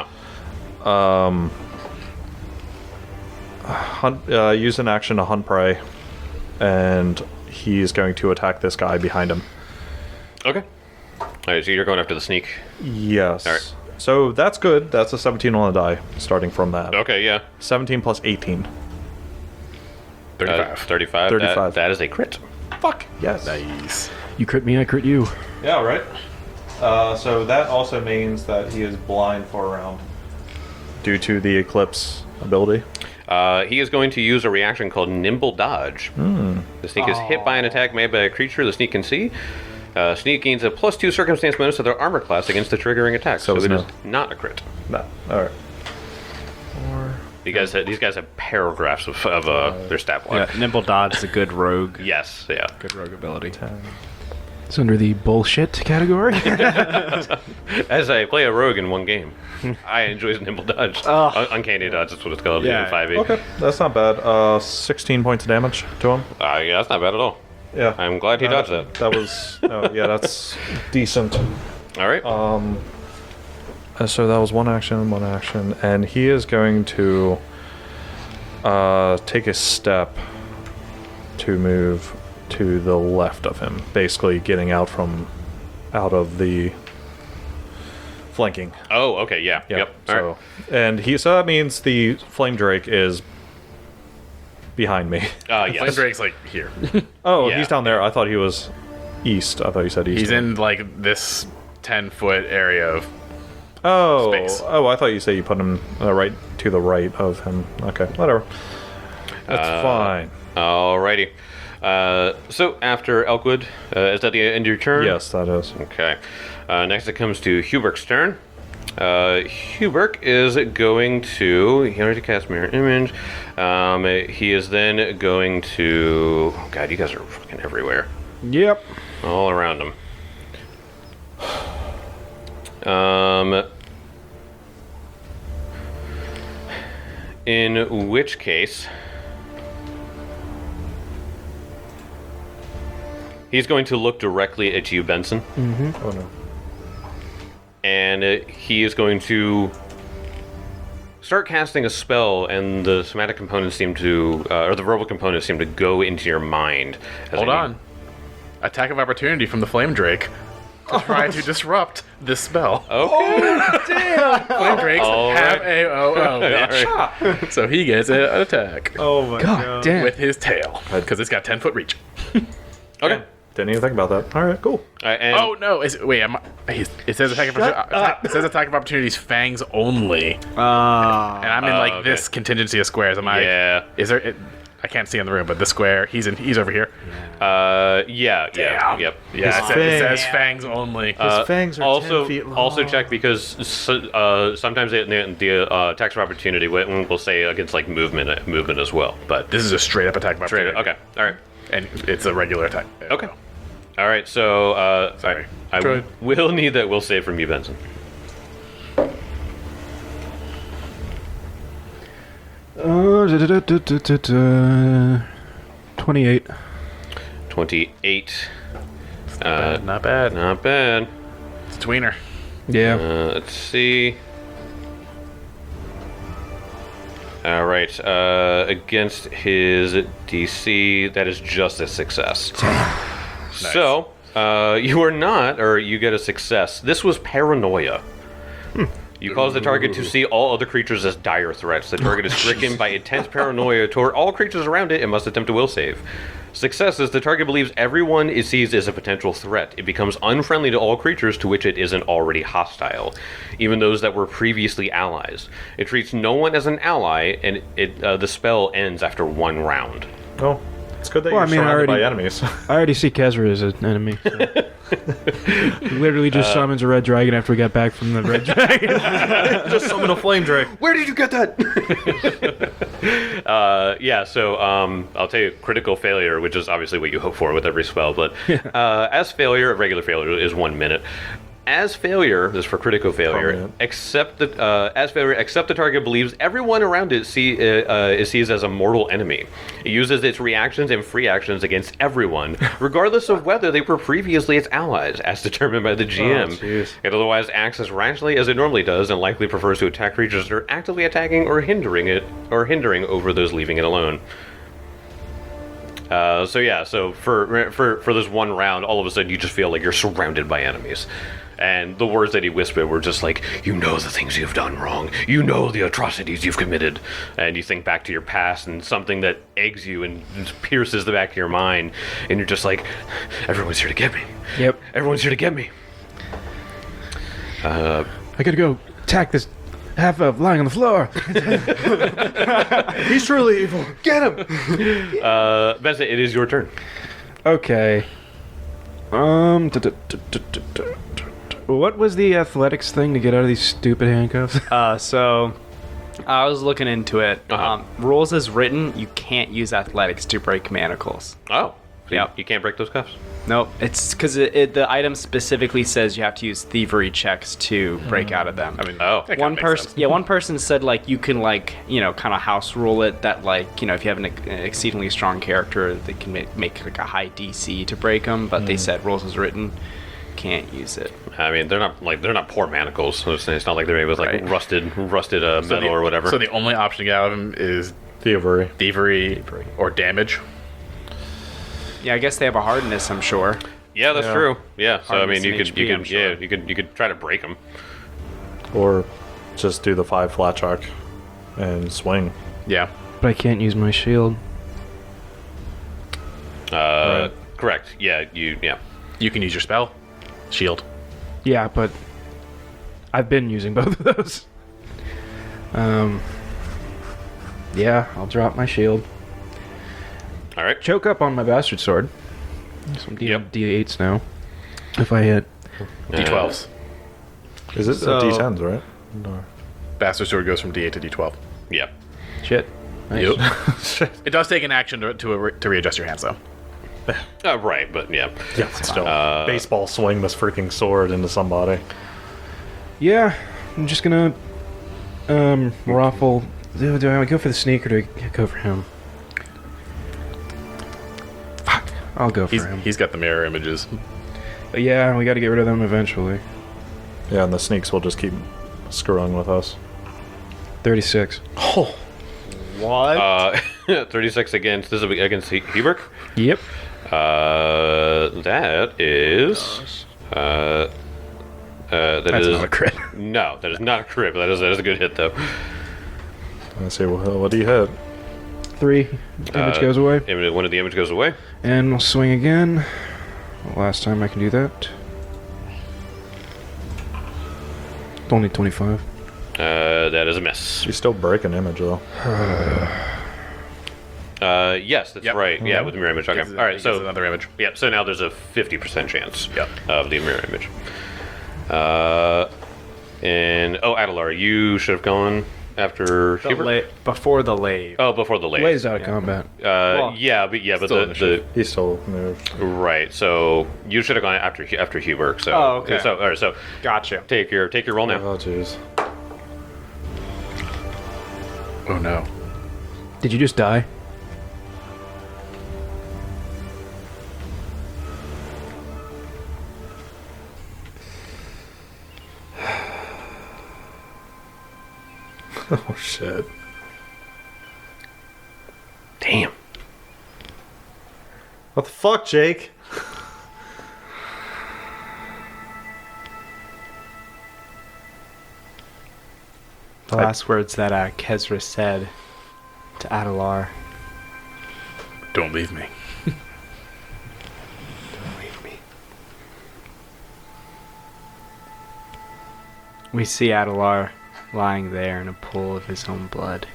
hunt, use an action to hunt prey, and he's going to attack this guy behind him. Okay. Alright, so you're going after the sneak. Yes. All right. So that's good. That's a 17 on the die, starting from that. Okay, yeah. 17 plus 18. 35. 35. 35. That is a crit. Fuck. Yes. Nice. You crit me, I crit you. Yeah, right. So that also means that he is blind for a round due to the Eclipse ability. He is going to use a reaction called Nimble Dodge. The sneak is hit by an attack made by a creature the sneak can see. Sneak gains a +2 circumstance bonus to their armor class against the triggering attack, so it's it is no. not a crit. No. All right. These guys have paragraphs of their stat block. Yeah, Nimble Dodge is a good rogue. Yes, yeah. Good rogue ability. It's under the bullshit category. As I play a rogue in one game, I enjoy Nimble Dodge. Uncanny Dodge, that's what it's called in 5e. Okay, that's not bad. 16 points of damage to him. Yeah, that's not bad at all. Yeah. I'm glad he dodged that. That was. Yeah, that's decent. All right. So that was one action, and he is going to take a step to move to the left of him, basically getting out of the flanking. Oh, okay, yeah. Yep. All So, right. and so that means the Flame Drake is behind me. Flame Yes. Drake's like here. Oh, Yeah. he's down there. I thought he was east. I thought you said east. He's in like this 10-foot area of space. Oh, I thought you said you put him right to the right of him. Okay, whatever. That's fine. Alrighty. So after Elkwood, is that the end of your turn? Yes, that is. Okay. Next it comes to Huberk's turn. Huberk is going to. He already cast Mirror Image. He is then going to. Oh God, you guys are fucking everywhere. Yep. All around him. In which case, he's going to look directly at you, Benson. Oh no. and he is going to start casting a spell, and the somatic components seem to, or the verbal components seem to go into your mind. Hold on. Attack of opportunity from the Flame Drake to try to disrupt this spell. Okay. Flame Drakes All have right. AOO, bitch. So he gets an attack Oh my God damn. with his tail because it's got 10-foot reach. Okay. Didn't even think about that. All right, cool. And Oh no! It says attack of it says attack of opportunities fangs only, and I'm in like okay. this contingency of squares. Am I? Yeah. Is there? I can't see in the room, but the square he's over here. yeah, Damn. yep. Yeah, it says fangs only. His fangs are 10 feet long. Also check because sometimes the attacks of opportunity will say against like movement as well. But This is a straight up attack of opportunity. okay, all right, And it's a regular attack. okay, all right. So Sorry. I Good. will need that will save from you, Benson. Uh, 28. 28. Not bad. Not bad. It's a tweener. Yeah. Let's see. All right. Against his DC, that is just a success. So, you are not, or you get a success. This was paranoia. You cause the target to see all other creatures as dire threats. The target is stricken by intense paranoia toward all creatures around it and must attempt a will save. Success is the target believes everyone it sees as a potential threat. It becomes unfriendly to all creatures to which it isn't already hostile, even those that were previously allies. It treats no one as an ally, and the spell ends after one round. Oh, it's good that Well, you're I mean, I surrounded by already- enemies. I already see Kezra as an enemy. So. Literally just summons a red dragon after we got back from the red dragon. Just summon a flame drake. Where did you get that? Yeah, so I'll tell you critical failure, which is obviously what you hope for with every spell, but as failure, regular failure is 1 minute. As failure, this is for critical failure, Permanent. except the target believes everyone around it is sees as a mortal enemy. It uses its reactions and free actions against everyone, regardless of whether they were previously its allies, as determined by the GM. jeez. It otherwise acts as rationally as it normally does, and likely prefers to attack creatures that are actively attacking or hindering over those leaving it alone. So for this one round, all of a sudden you just feel like you're surrounded by enemies. And the words that he whispered were just like, you know the things you've done wrong. You know the atrocities you've committed. And you think back to your past and something that eggs you and pierces the back of your mind. And you're just like, everyone's here to get me. Yep. Everyone's here to get me. I gotta go attack this half elf lying on the floor. He's truly evil. Get him! Benson, it is your turn. Okay. What was the athletics thing to get out of these stupid handcuffs? So I was looking into it. Uh-huh. Rules as written, you can't use athletics to break manacles. Oh. So Yep. you can't break those cuffs? Nope, it's because the item specifically says you have to use thievery checks to break out of them. I mean, Oh. that kinda One makes person, sense. yeah, one person said like you can like kind of house rule it that like if you have an exceedingly strong character, they can make like a high DC to break them. But they said rules as written, can't use it. I mean, they're not poor manacles. So it's not like they're made with like Right. rusted metal or whatever. So the only option to get out of him is Thievery. thievery or damage. Yeah, I guess they have a hardness. I'm sure. yeah, that's Yeah. true. Yeah. So I Hardness mean, you and could HP, I'm sure. you could try to break them. Or just do the 5 flat chuck and swing. Yeah. But I can't use my shield. Correct. Yeah. You can use your spell. Shield. Yeah, but I've been using both of those. Yeah, I'll drop my shield. All right. Choke up on my bastard sword. Some Yep. D8s now. If I hit. D12s. Is it So- D10s, right? No. Bastard sword goes from D8 to D12. Yeah. Shit. Nice. Yep. It does take an action to readjust your hands, though. Right. But yeah. Yeah, still. Baseball swing this freaking sword into somebody. Yeah, I'm just gonna raffle. Do I go for the sneak or do I go for him? Fuck. I'll go for him. He's got the mirror images. But yeah, we got to get rid of them eventually. Yeah, and the sneaks will just keep screwing with us. 36. What? 36 against Hebert. Yep. That is. That That's is not a crit. No, that is not a crit. But that is a good hit though. Let's see, what do you hit? 3. Damage goes away. One of the image goes away. And we'll swing again. Last time I can do that. Only 25. That is a miss. You still break an image though. Yes, that's Yep. right. Yeah, with the mirror image. Okay. Gives it- All right. gives So another image. Yep. So now there's a 50% chance. Yep. Of the mirror image. And Adelar, you should have gone after Hubert. Before the lave. Oh, before the late. Ways out of combat. But Still initiative. He still moved. right. So you should have gone after Hubert. So Oh, okay. So all right. So Gotcha. take your roll now. Oh jeez. Oh no. Did you just die? Oh shit. Damn. What the fuck, Jake? The last words that Kezra said to Adelar. Don't leave me. We see Adelar lying there in a pool of his own blood.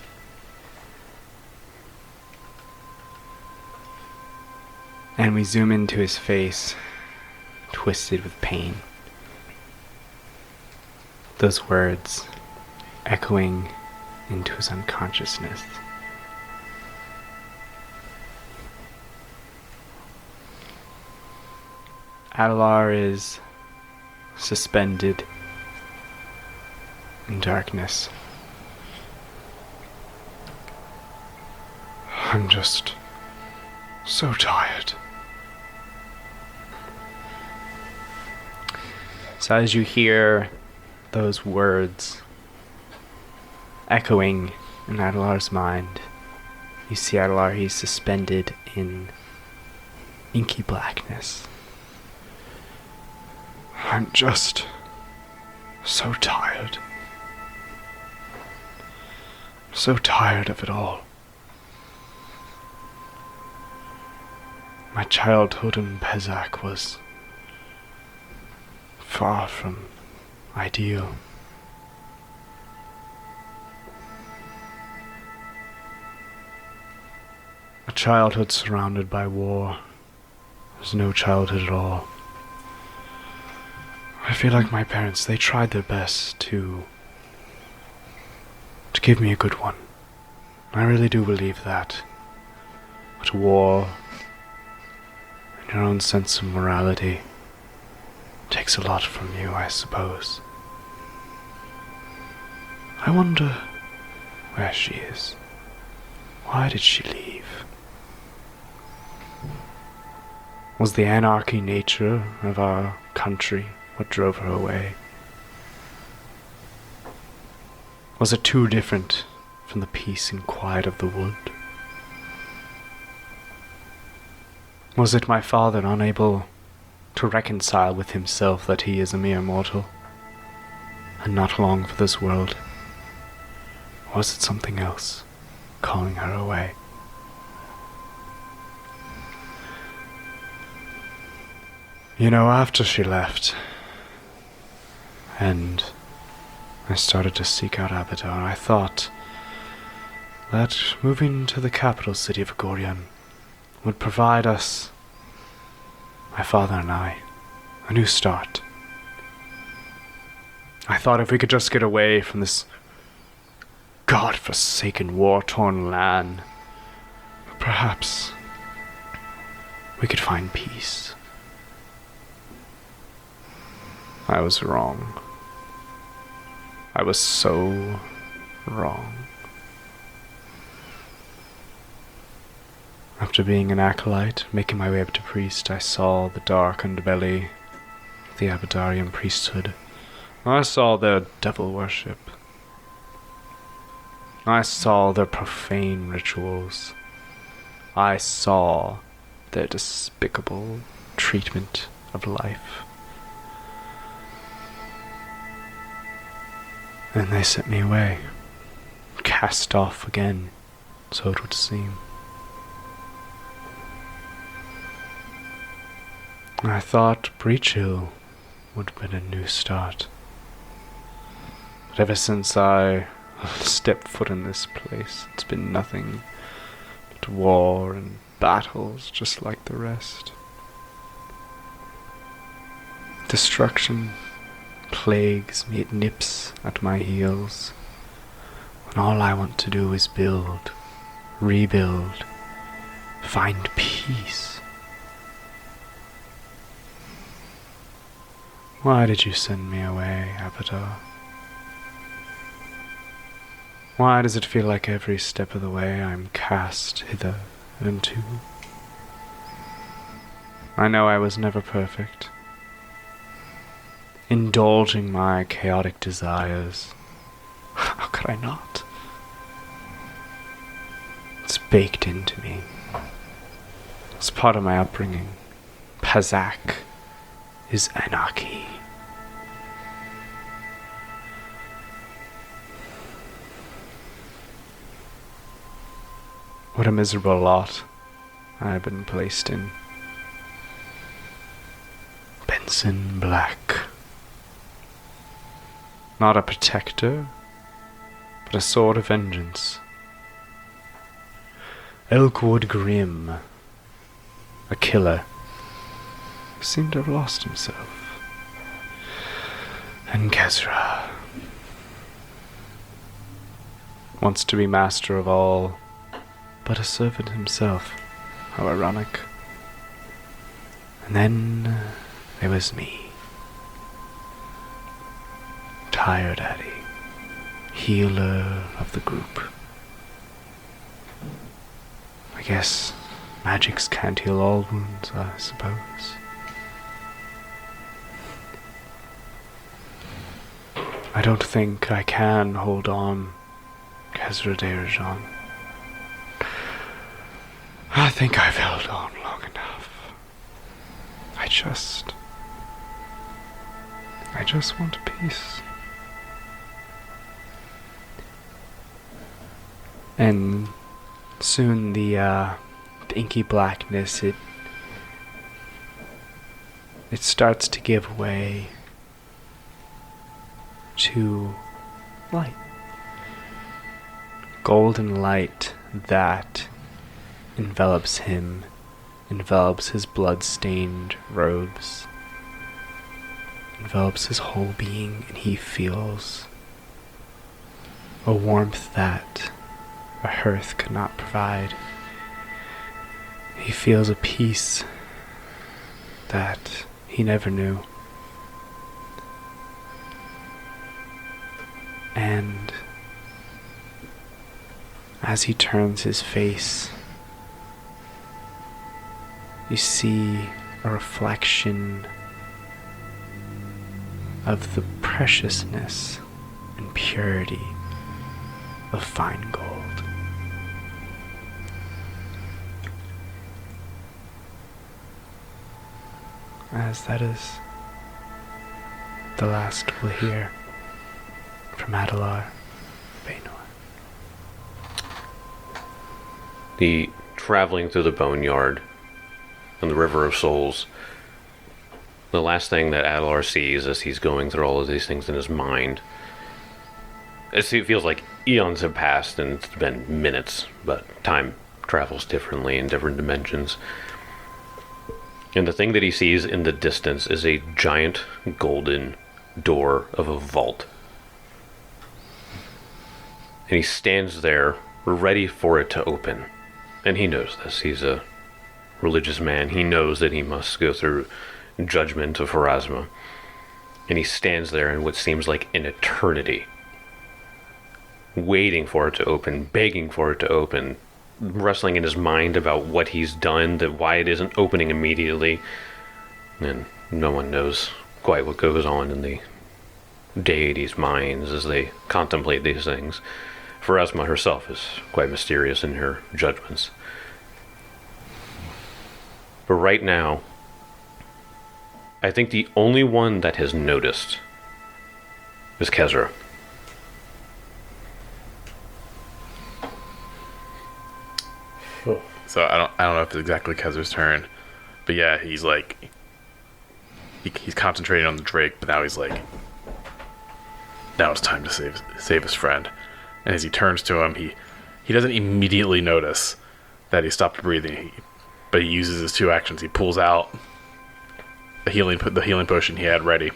And we zoom into his face, twisted with pain. Those words echoing into his unconsciousness. Adelar is suspended in darkness. I'm just so tired. So as you hear those words echoing in Adelar's mind, you see Adelar, he's suspended in inky blackness. I'm just so tired. So tired of it all. My childhood in Pezak was far from ideal. A childhood surrounded by war is no childhood at all. I feel like my parents, they tried their best to give me a good one. I really do believe that. But war, and your own sense of morality, takes a lot from you, I suppose. I wonder where she is. Why did she leave? Was the anarchy nature of our country what drove her away? Was it too different from the peace and quiet of the wood? Was it my father unable to reconcile with himself that he is a mere mortal and not long for this world? Or was it something else calling her away? You know, after she left, and I started to seek out Abadar, I thought that moving to the capital city of Gorion would provide us, my father and I, a new start. I thought if we could just get away from this God-forsaken, war-torn land, perhaps we could find peace. I was wrong. I was so wrong. After being an acolyte, making my way up to priest, I saw the dark underbelly of the Abadarian priesthood. I saw their devil worship. I saw their profane rituals. I saw their despicable treatment of life. Then they sent me away, cast off again, so it would seem. I thought Breach Hill would have been a new start. But ever since I stepped foot in this place, it's been nothing but war and battles just like the rest. Destruction plagues me, it nips at my heels, when all I want to do is build, rebuild, find peace. Why did you send me away, Avatar? Why does it feel like every step of the way I'm cast hither and to? I know I was never perfect, indulging my chaotic desires. How could I not? It's baked into me. It's part of my upbringing. Pazak is anarchy. What a miserable lot I have been placed in. Benson Black. Not a protector, but a sword of vengeance. Elkwood Grim. A killer who seemed to have lost himself. And Kezra. Wants to be master of all, but a servant himself. How ironic. And then there was me. Tired Addy, healer of the group. I guess magics can't heal all wounds, I suppose. I don't think I can hold on, Kezra Derajan. I think I've held on long enough. I just want peace. And soon the inky blackness, it starts to give way to light. Golden light that envelops him, envelops his blood-stained robes, envelops his whole being, and he feels a warmth that a hearth could not provide. He feels a peace that he never knew. And as he turns his face, you see a reflection of the preciousness and purity of fine gold. As that is the last we'll hear from Adalar Baynor. The traveling through the boneyard and the River of Souls. The last thing that Adalar sees as he's going through all of these things in his mind, it feels like eons have passed and it's been minutes, but time travels differently in different dimensions. And the thing that he sees in the distance is a giant golden door of a vault. And he stands there, ready for it to open. And he knows this. He's a religious man. He knows that he must go through judgment of Pharasma. And he stands there in what seems like an eternity, waiting for it to open, begging for it to open, wrestling in his mind about what he's done, that why it isn't opening immediately. And no one knows quite what goes on in the deities' minds as they contemplate these things. Pharasma herself is quite mysterious in her judgments. But right now, I think the only one that has noticed is Kezra. So I don't know if it's exactly Kezra's turn, but yeah, he's like he's concentrating on the Drake, but now he's like, now it's time to save his friend. And as he turns to him, he doesn't immediately notice that he stopped breathing, but he uses his 2 actions. He pulls out the healing potion he had ready,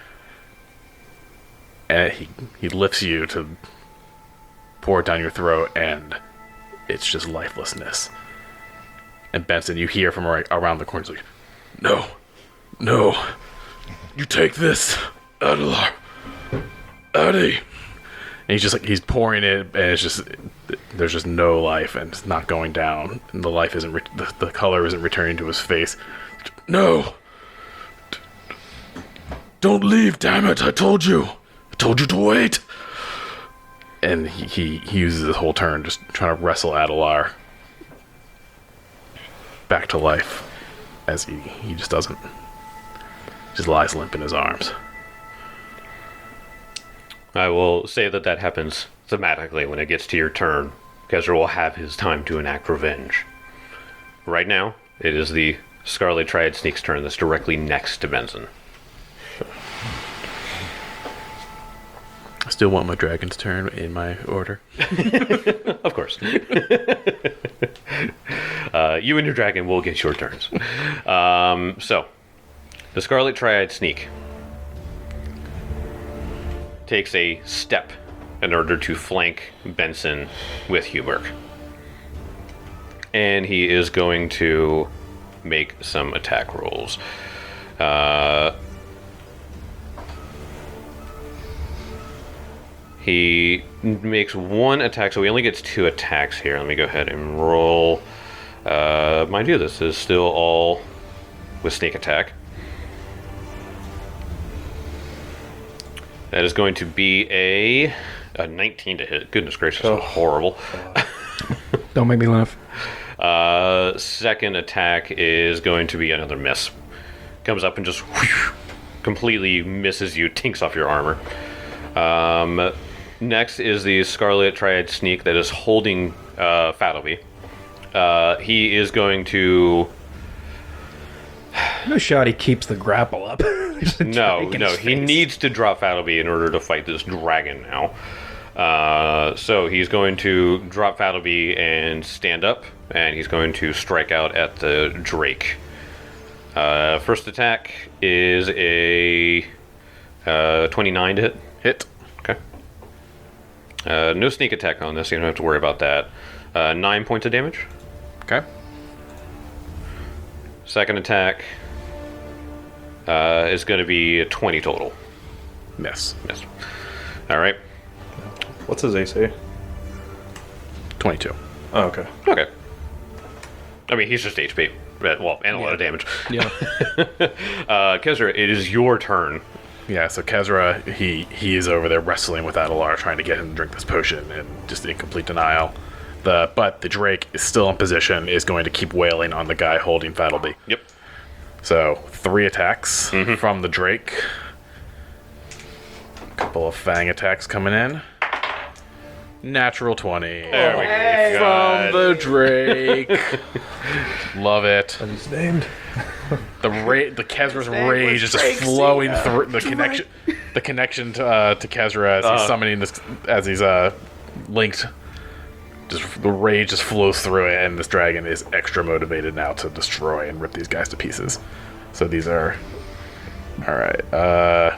and he lifts you to pour it down your throat, and it's just lifelessness. And Benson, you hear from around the corner, he's like, No, you take this, Adelar, Addy. And he's pouring it, and it's just, there's just no life, and it's not going down, and the life isn't, the color isn't returning to his face. No, don't leave, damn it! I told you to wait. And he uses his whole turn just trying to wrestle Adelar back to life, as he just doesn't, just lies limp in his arms. I will say that happens thematically when it gets to your turn. Kezra will have his time to enact revenge. Right now, it is the Scarlet Triad Sneak's turn that's directly next to Benson. I still want my dragon's turn in my order. Of course. You and your dragon will get your turns. So, the Scarlet Triad Sneak takes a step in order to flank Benson with Hubert. And he is going to make some attack rolls. He makes 1 attack, so he only gets 2 attacks here. Let me go ahead and roll. Mind you, this is still all with sneak attack. That is going to be a 19 to hit. Goodness gracious, that's horrible. Don't make me laugh. Second attack is going to be another miss. Comes up and just whoosh, completely misses you, tinks off your armor. Next is the Scarlet Triad Sneak that is holding Fadlby. He is going to... No shot he keeps the grapple up. No, he needs to drop Fadlby in order to fight this dragon now. So he's going to drop Fadlby and stand up, and he's going to strike out at the Drake. First attack is a 29 to hit. Hit. Okay. No sneak attack on this, so you don't have to worry about that. 9 points of damage. Okay. Second attack is going to be a 20 total. Miss. Yes. All right. What's his AC? 22. Oh, okay. Okay. I mean, he's just HP. But, well, and a lot of damage. Yeah. Kezra, it is your turn. Yeah, so Kezra, he is over there wrestling with Adelar, trying to get him to drink this potion, and just in complete denial. But the Drake is still in position, is going to keep wailing on the guy holding Fadlby. Yep. So 3 attacks from the Drake. A couple of Fang attacks coming in. Natural 20. There we go. From the Drake. Love it. As he's named. The Kezra's rage is just flowing through the connection. The connection to Kezra as he's summoning this, as he's linked. Just the rage just flows through it, and this dragon is extra motivated now to destroy and rip these guys to pieces. So these are all right.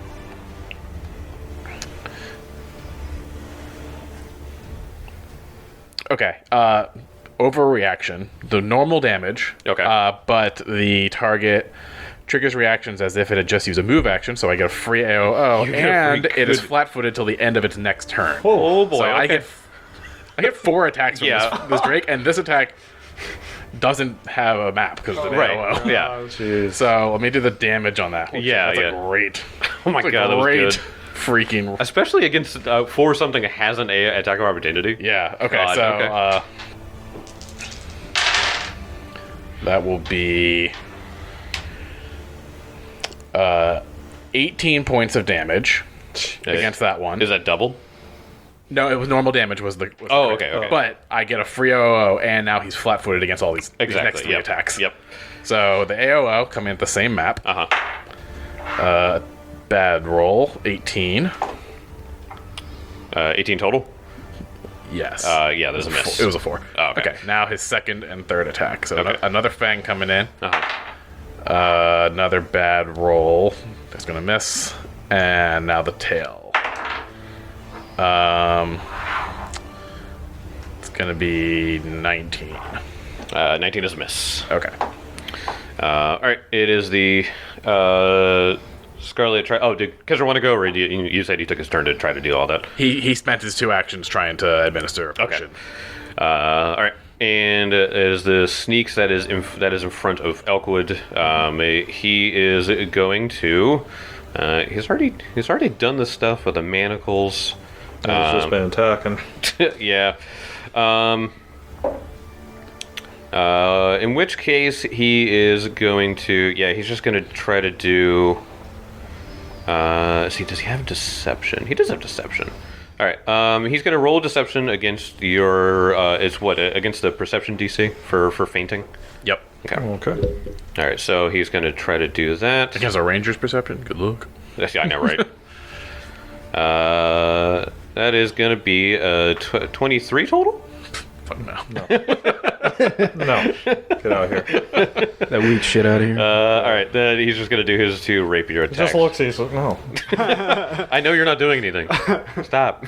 Okay. Overreaction. The normal damage. Okay. But the target triggers reactions as if it had just used a move action, so I get a free AOO, You get a and free it is good- flat-footed till the end of its next turn. Oh, boy. So I okay. get 4 attacks from Yeah. this Drake, and this attack doesn't have a map because of the Right. AOO. Yeah. Jeez. So let me do the damage on that. Yeah, That's yeah. a great. Oh my that's a god, that was great good. freaking. Especially against for something that has an attack of opportunity. Yeah. Okay. God, So okay. that will be 18 points of damage against that one. Is that double? No, it was normal damage. Was the Oh, crit. okay, okay. But I get a free AOO, and now he's flat-footed against all these next Exactly. three Yep. attacks. Yep. So the AOO coming at the same map. Uh-huh. Bad roll, 18. 18 total? Yes. Yeah, there's a miss. It was a 4. Oh, okay. Now his second and third attack. So Okay. another Fang coming in. Uh-huh. Another bad roll. That's going to miss. And now the tail. It's going to be 19. 19 is a miss. Okay. All right, it is the Scarlet. Did Kezra want to go, or you said he took his turn to try to do all that? He spent his 2 actions trying to administer a potion. All right, and as the sneaks that is in front of Elkwood, he is going to. He's already done this stuff with the manacles. He's just been attacking. Yeah. In which case he is going to. Yeah, he's just going to try to do. Does he have deception? He does have deception. All right. He's going to roll deception against your. It's what against the perception DC for fainting. Yep. Okay. Okay. All right. So he's going to try to do that. Against a ranger's perception. Good luck. Yeah, I know, right? That is going to be 23 total. Fuck no. No. Get out of here. That weak shit out of here. All right. Then he's just going to do his 2 rapier attacks. Just looks, he's like, no. I know you're not doing anything. Stop.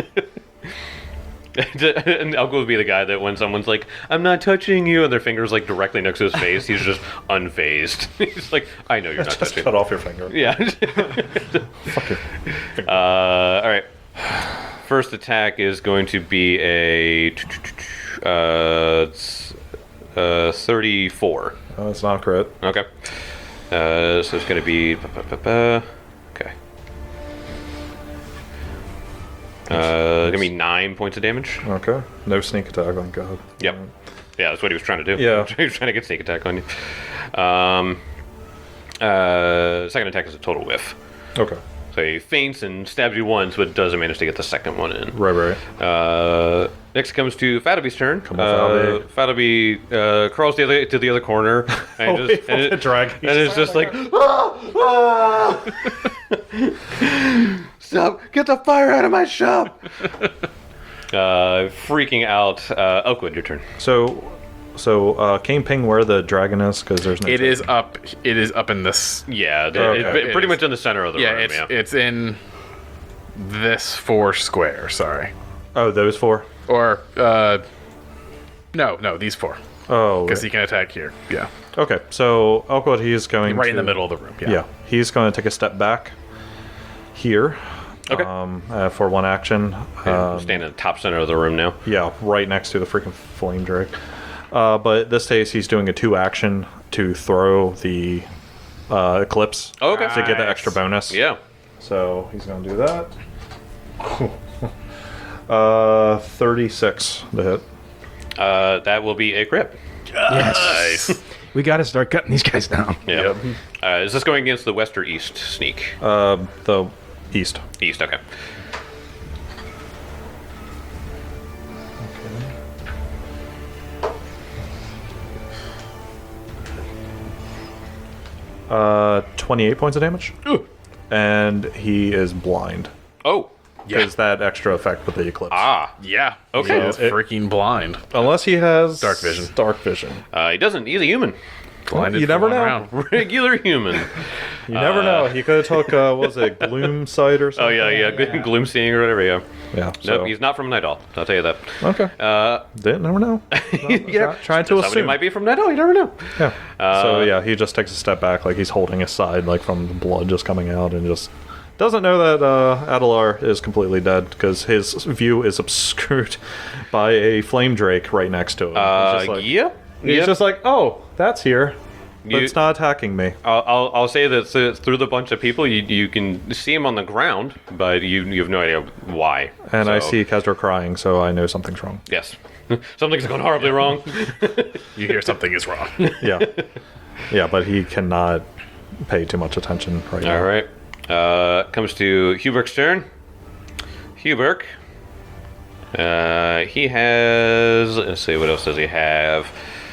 And Elko would be the guy that when someone's like, I'm not touching you, and their finger's like directly next to his face, he's just unfazed. He's like, I know you're not Just touching. cut off your finger. Yeah. All right. First attack is going to be a 34. Oh, it's not a crit. Okay. So it's going to be. Okay. Gonna be 9 points of damage. Okay. No sneak attack, thank God. Yep. Yeah, that's what he was trying to do. Yeah. He was trying to get sneak attack on you. Second attack is a total whiff. Okay. So he feints and stabs you once, but doesn't manage to get the second one in. Right. Next comes to Fataby's turn. Come on, Fataby crawls to the other corner and the dragon. and it's just like, stop! Get the fire out of my shop! Freaking out. Elkwood, your turn. So, can you ping where the dragon is? Because there's no. It is up in this. Yeah, Okay. pretty much in the center of the Yeah, room. it's in this 4 square. Sorry. Oh, those 4. Or no, these 4. Oh. Because he can attack here. Yeah. Okay. So Elkwood, he's going Right to, in the middle of the room. Yeah. He's going to take a step back here. Okay. For 1 action. Stand in the top center of the room now. Yeah, right next to the freaking flame drake. But this case, he's doing a 2 action to throw the eclipse. Oh, okay. To get the extra bonus. Yeah. So he's going to do that. 36 to hit. That will be a crit. Yes. We got to start cutting these guys down. Yeah. Is this going against the west or east sneak? The east. East, okay. Okay. 28 points of damage. Ooh. And he is blind. Oh. Because that extra effect with the eclipse. Ah. Yeah. Okay. He is freaking blind. Unless he has Dark vision. Dark vision. He doesn't. He's a human. Blinded You for never 1 know. round. Regular human. You never know. He could have took, what was it, Gloom Sight or Oh, something? yeah. Good gloom seeing or whatever, yeah. Yeah. So. Nope, he's not from Night Owl. I'll tell you that. Okay. Didn't never know. Yeah. Trying to Somebody assume. might be from Night Owl. You never know. Yeah. So yeah, he just takes a step back, like he's holding his side, like from the blood just coming out, and just doesn't know that Adelar is completely dead because his view is obscured by a flame drake right next to him. He's just like, Yep. he's Yep. just like, oh, that's here. But it's not attacking me. I'll say that through the bunch of people, you can see him on the ground, but you have no idea why. And I So, see Kesdra crying, so I know something's wrong. Yes. Something's gone horribly wrong. You hear something is wrong. Yeah. Yeah, but he cannot pay too much attention right now. All right. Comes to Huberk's turn. Huberk. He has. Let's see. What else does he have?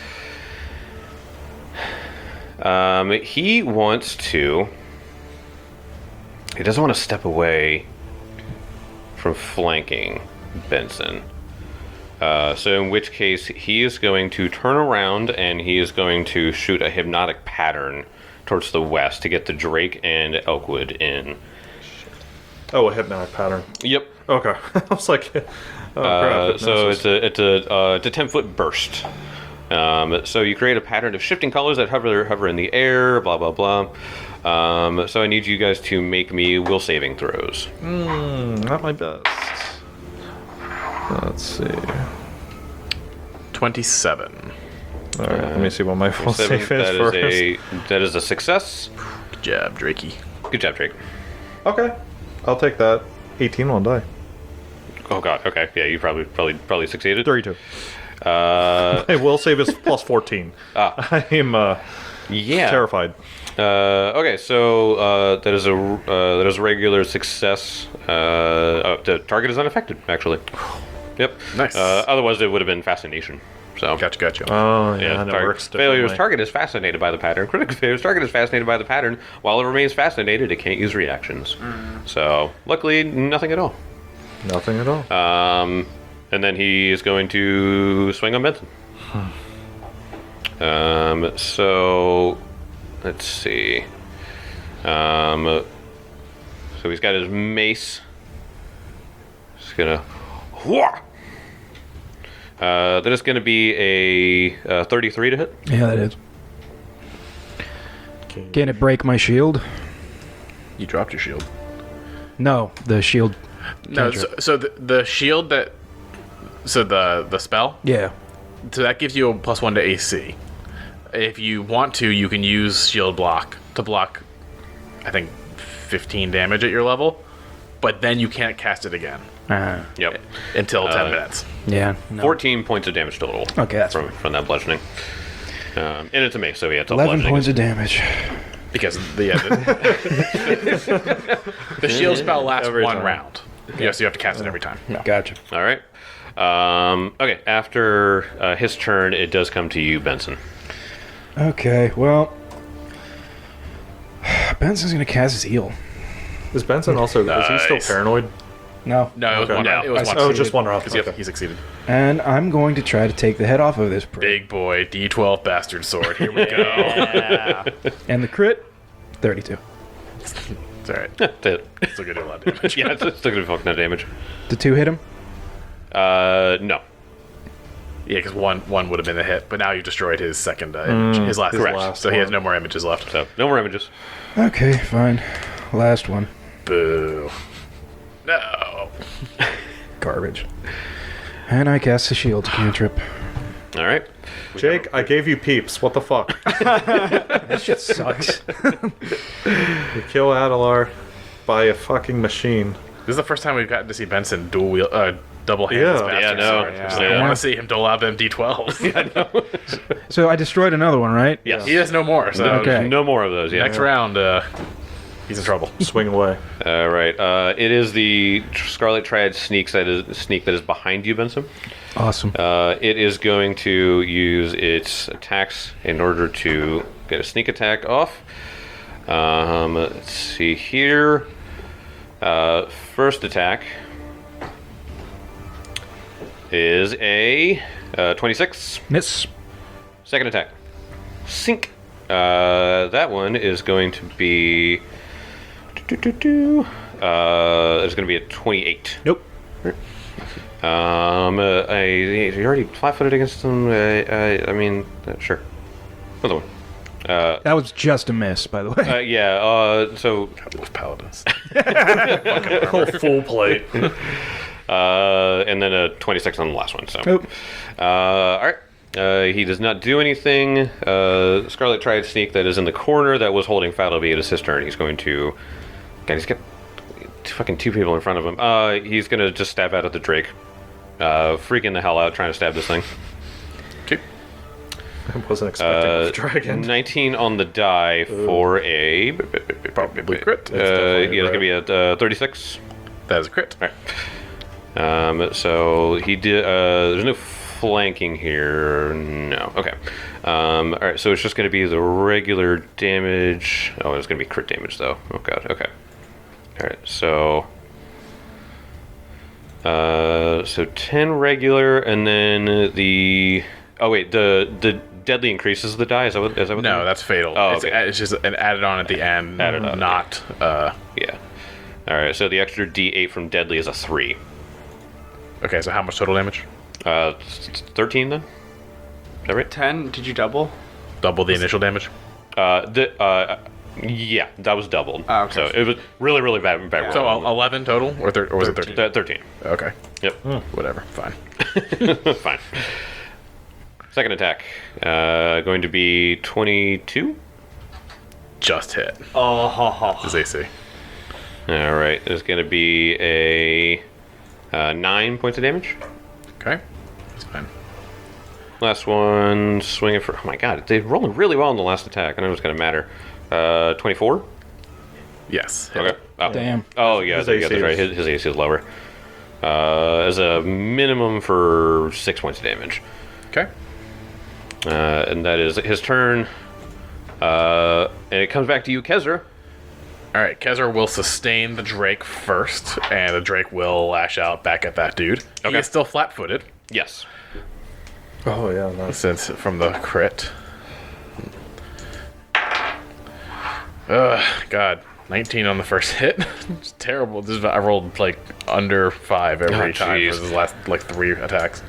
He wants to. He doesn't want to step away from flanking Benson. So in which case, he is going to turn around and he is going to shoot a hypnotic pattern towards the west to get the Drake and Elkwood in. Oh, a hypnotic pattern. Yep. Okay. I was like, oh, crap. So hypnosis. it's a 10-foot burst. So you create a pattern of shifting colors that hover in the air. Blah blah blah. So I need you guys to make me will saving throws. Not my best. Let's see. 27. All right, let me see what my full Seven, save is first. that is a success. Good job, Drakey. Good job, Drake. Okay, I'll take that. 18 won't die. Oh god. Okay. Yeah, you probably succeeded. 32. Uh, My will save is plus 14. I am yeah. terrified. Okay, so that is a regular success. The target is unaffected, actually. Yep. Nice. Otherwise, it would have been fascination. So. Gotcha. Oh, yeah, Yeah, and it works failures differently. target is fascinated by the pattern. Critical failures target is fascinated by the pattern. While it remains fascinated, it can't use reactions. So, luckily, nothing at all. Nothing at all. And then he is going to swing on Benson. So, let's see. So he's got his mace. Just gonna. That is going to be a 33 to hit. Yeah, that is. Can it break my shield? You dropped your shield. No, the shield. No, cantrip. so the shield that. So the spell. Yeah. So that gives you a +1 to AC. If you want to, you can use shield block to block, I think, 15 damage at your level, but then you can't cast it again Yep. until 10 minutes. Yeah. No. 14 points of damage total. Okay, that's from that bludgeoning. And it's a mace, so yeah, it's all 11 bludgeoning. points of damage. Because the shield spell lasts Every one time. round. Yes, you have to cast it every time. Gotcha. All right. Okay, after his turn, it does come to you, Benson. Okay, well. Benson's gonna cast his heal. Is Benson also... Is he still Nice. paranoid? No. No, it was Okay. one round. It was I one Oh, round. just one round. Because Okay. he succeeded. And I'm going to try to take the head off of this prick. Big boy, D12 bastard sword. Here we go. And the crit, 32. It's alright. That's it. Still gonna do a lot of damage. Yeah, it's still going to be fucking no damage. The 2 hit him? No. Yeah, because one would have been a hit, but now you've destroyed his second image, his last Correct. image, so he has no more images left. So, no more images. Okay, fine. Last one. Boo. No. Garbage. And I cast the shield cantrip. All right. Jake, I gave you peeps. What the fuck? That shit sucks. You kill Adelar by a fucking machine. This is the first time we've gotten to see Benson double hand Yeah. his bastard Yeah, no. sword. Yeah. So I want to see him dole out them D12. So I destroyed another one, right? Yes. He has no more, so Okay. No more of those, yeah. next round, he's in trouble. Swing away. All right. It is the Scarlet Triad sneak that is behind you, Benson. Awesome. It is going to use its attacks in order to get a sneak attack off. Let's see here. First attack is a 26. Miss. Second attack. Sink. That one is going to be... It's going to be a 28. Nope. You already flat-footed against them. I mean, sure. Another one. That was just a miss, by the way. Yeah. So, Wolf Paladins. Full plate. and then a 26 on the last one. So, Nope. all right. He does not do anything. Scarlet Triad Sneak that is in the corner that was holding Fallowby. It is his turn. He's going to... God, he's got fucking 2 people in front of him. He's going to just stab out at the Drake. Freaking the hell out trying to stab this thing. Okay. I wasn't expecting a dragon. 19 on the die for a... Probably crit. yeah, it's going to be a 36. That is a crit. All right. So he did... there's no flanking here. No. Okay. All right, so it's just going to be the regular damage. Oh, it's going to be crit damage, though. Oh, God. Okay. All right, so... so 10 regular, and then the... Oh, wait, the deadly increases the die? Is that what No, that's fatal. Oh, it's, okay. it's just an added on at the end, Added on, not... Yeah. All right, so the extra D8 from deadly is a 3. Okay, so how much total damage? 13 then? Is that right? 10. Did you double? Double the initial damage? Yeah, that was doubled. Oh, okay. So it was really, really bad roll. So 11 total? Or was it 13? 13. Okay. Yep. Whatever. Fine. Fine. Second attack. Going to be 22. Just hit. Oh. His AC. All right. There's going to be a 9 points of damage. Okay. That's fine. Last one, swinging for... Oh my god, they're rolling really well on the last attack. I know it's going to matter. 24? Yes. Hit. Okay. Oh. Damn. Oh, yeah, His that's AC right. is- His AC is lower. As a minimum for 6 points of damage. Okay. And that is his turn. And it comes back to you, Kezra. All right. Kezar will sustain the Drake first, and the Drake will lash out back at that dude. He Okay. is still flat-footed, Yes. Oh, yeah, nice. since from the crit. God. 19 on the first hit. It's terrible. I rolled like under 5 every Oh, time jeez. for his last like 3 attacks.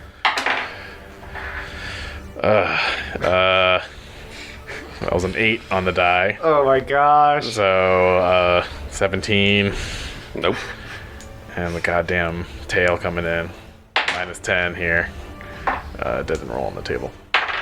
That was an 8 on the die. Oh my gosh. So 17, Nope. and the goddamn tail coming in. Minus 10 here. It doesn't roll on the table.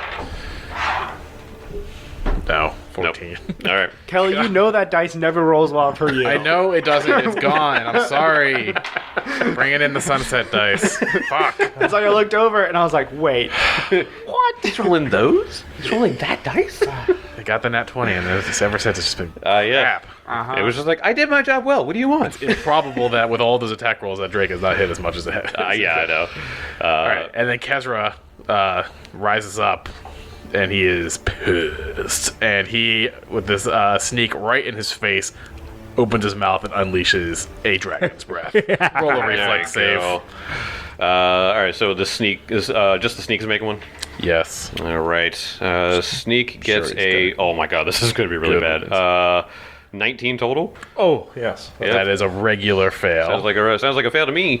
No, 14. All right. Kelly, you know that dice never rolls well for you. I know it doesn't. It's gone. I'm sorry. Bring it in the sunset dice. Fuck. That's why I looked over and I was like, wait. What? He's rolling those? He's rolling that dice? I got the nat 20, and ever since it's just been Yeah. crap. It was just like, I did my job well. What do you want? It's probable that with all those attack rolls, that Drake has not hit as much as it has. Yeah, I know. All right, and then Kezra rises up, and he is pissed. And he, with this sneak right in his face, opens his mouth and unleashes a dragon's breath. Roll a reflex There you save. go. All right, so the sneak is just the sneak is making one. Yes. All right, sneak gets he's a. Oh my god, this is going to be really Goodness. bad. 19 total. Oh, yes. Yeah. That is a regular fail. Sounds like a fail to me.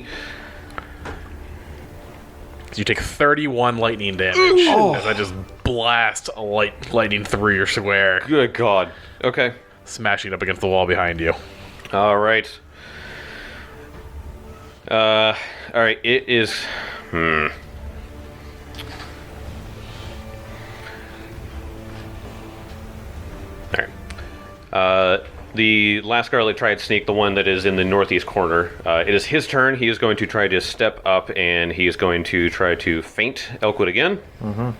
You take 31 lightning damage as I just blast a lightning through your square, Good god. Okay. smashing up against the wall behind you. All right. All right. It is. All right. The last Scarlet Triad Sneak, the one that is in the northeast corner, it is his turn. He is going to try to step up, and he is going to try to feint Elkwood again. Mm-hmm.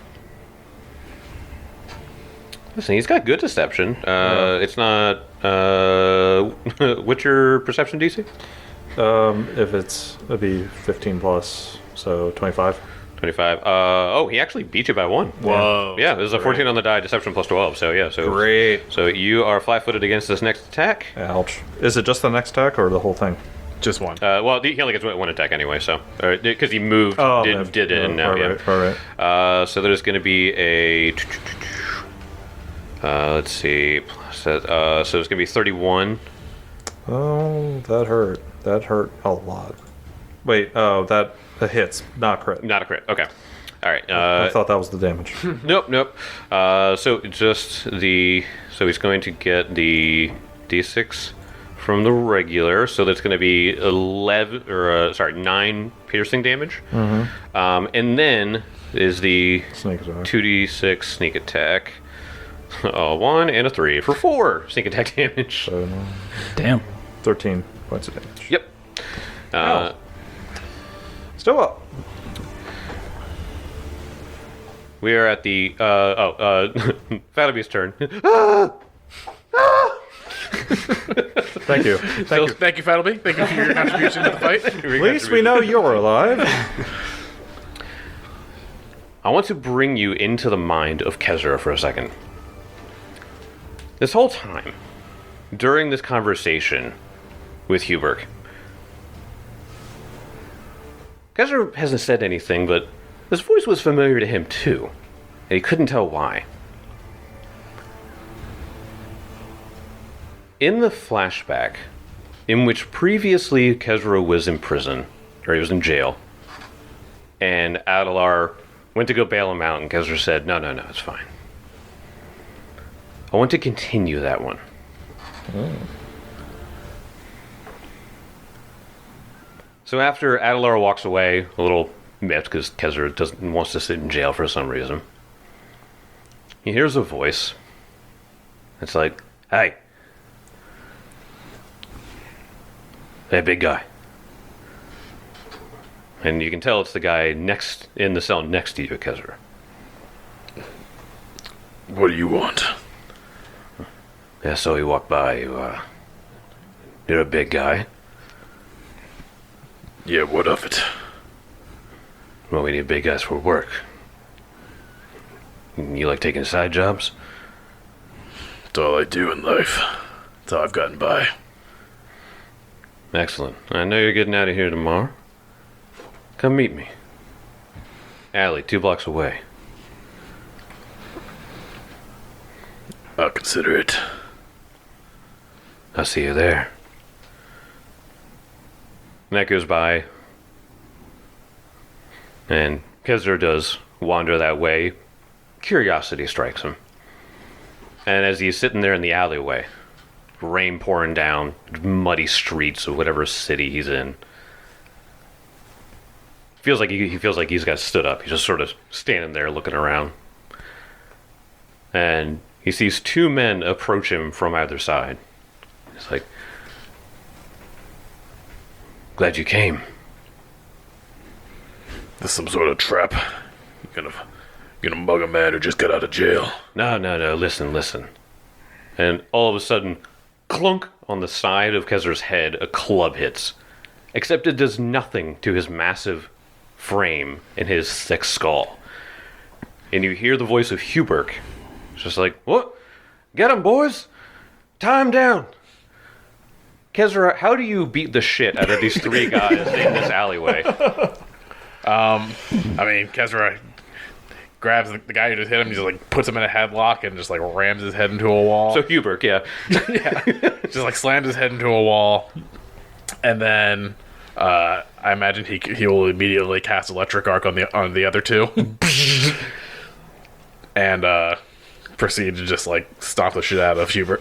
Listen, he's got good deception. It's not. What's your perception DC? If it'd be 15 plus, so 25. 25. Oh, he actually beat you by 1. Whoa. Yeah, there's a 14 on the die, deception plus 12. So yeah, so Great. So you are flat-footed against this next attack. Ouch. Is it just the next attack or the whole thing? Just one. Well, he only gets one attack anyway, so because he moved, moved. did it, and now All yeah. right, all right. So there's going to be a. Let's see. So it's going to be 31. Oh, that hurt. That hurt a lot. Wait, that hits, not crit. Not a crit. Okay. All right. I thought that was the damage. Nope. So just the. So he's going to get the D6 from the regular. So that's going to be 9 piercing damage. And then is the Sneak attack. 2d6 sneak attack. A 1 and a 3 for 4 sneak attack damage. Damn. 13 points of damage. Yep. Still up. We are at the Fatabi's turn. Thank you. Thank you, Fattleby. Thank you for your contribution to the fight. At least we know you're alive. I want to bring you into the mind of Kezra for a second. This whole time, during this conversation with Hubert, Kezra hasn't said anything, but this voice was familiar to him too, and he couldn't tell why. In the flashback, in which previously Kezra was in prison, or he was in jail, and Adalar went to go bail him out, and Kezra said, no, it's fine. I want to continue that one. So after Adalar walks away, a little miffed because Kezra wants to sit in jail for some reason, he hears a voice. It's like, hey, big guy. And you can tell it's the guy next in the cell next to you, Kezra. What do you want? Yeah, so he walked by. You're a big guy. Yeah, what of it? Well, we need big guys for work. You like taking side jobs? That's all I do in life. That's how I've gotten by. Excellent. I know you're getting out of here tomorrow. Come meet me. Alley, 2 blocks away. I'll consider it. I'll see you there. And that goes by. And Kezra does wander that way. Curiosity strikes him. And as he's sitting there in the alleyway, rain pouring down, muddy streets of whatever city he's in, he feels like he's got stood up. He's just sort of standing there looking around. And he sees 2 men approach him from either side. He's like, glad you came. This is some sort of trap. You gonna mug a man who just got out of jail. No, listen. And all of a sudden, clunk, on the side of Kezra's head, a club hits. Except it does nothing to his massive frame and his thick skull. And you hear the voice of Hubert. It's just like, what? Get him, boys! Tie him down! Kezra, how do you beat the shit out of these 3 guys in this alleyway? I mean, Kezra grabs the guy who just hit him, just like puts him in a headlock and just like rams his head into a wall. So Hubert, yeah. Just like slams his head into a wall. And then I imagine he will immediately cast Electric Arc on the other 2. And proceed to just like stomp the shit out of Hubert.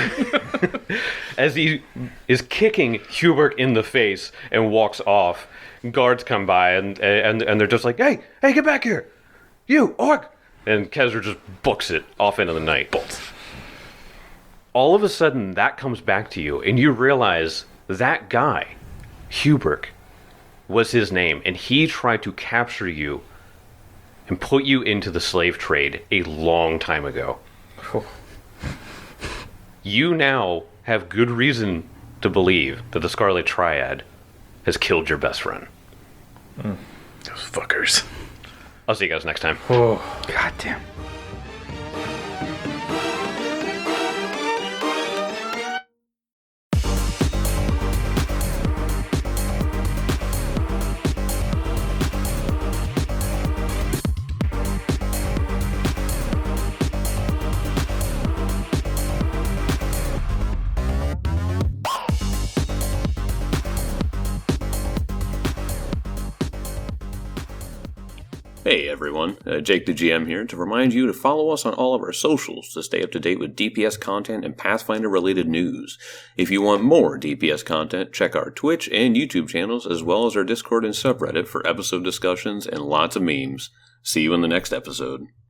As he is kicking Hubert in the face and walks off, guards come by and they're just like, hey, get back here! You, orc! And Kezra just books it off into the night. Bolts. All of a sudden, that comes back to you, and you realize that guy, Hubert, was his name, and he tried to capture you and put you into the slave trade a long time ago. You now have good reason to believe that the Scarlet Triad has killed your best friend. Those fuckers. I'll see you guys next time. God damn. Hey everyone, Jake the GM here to remind you to follow us on all of our socials to stay up to date with DPS content and Pathfinder related news. If you want more DPS content, check our Twitch and YouTube channels as well as our Discord and subreddit for episode discussions and lots of memes. See you in the next episode.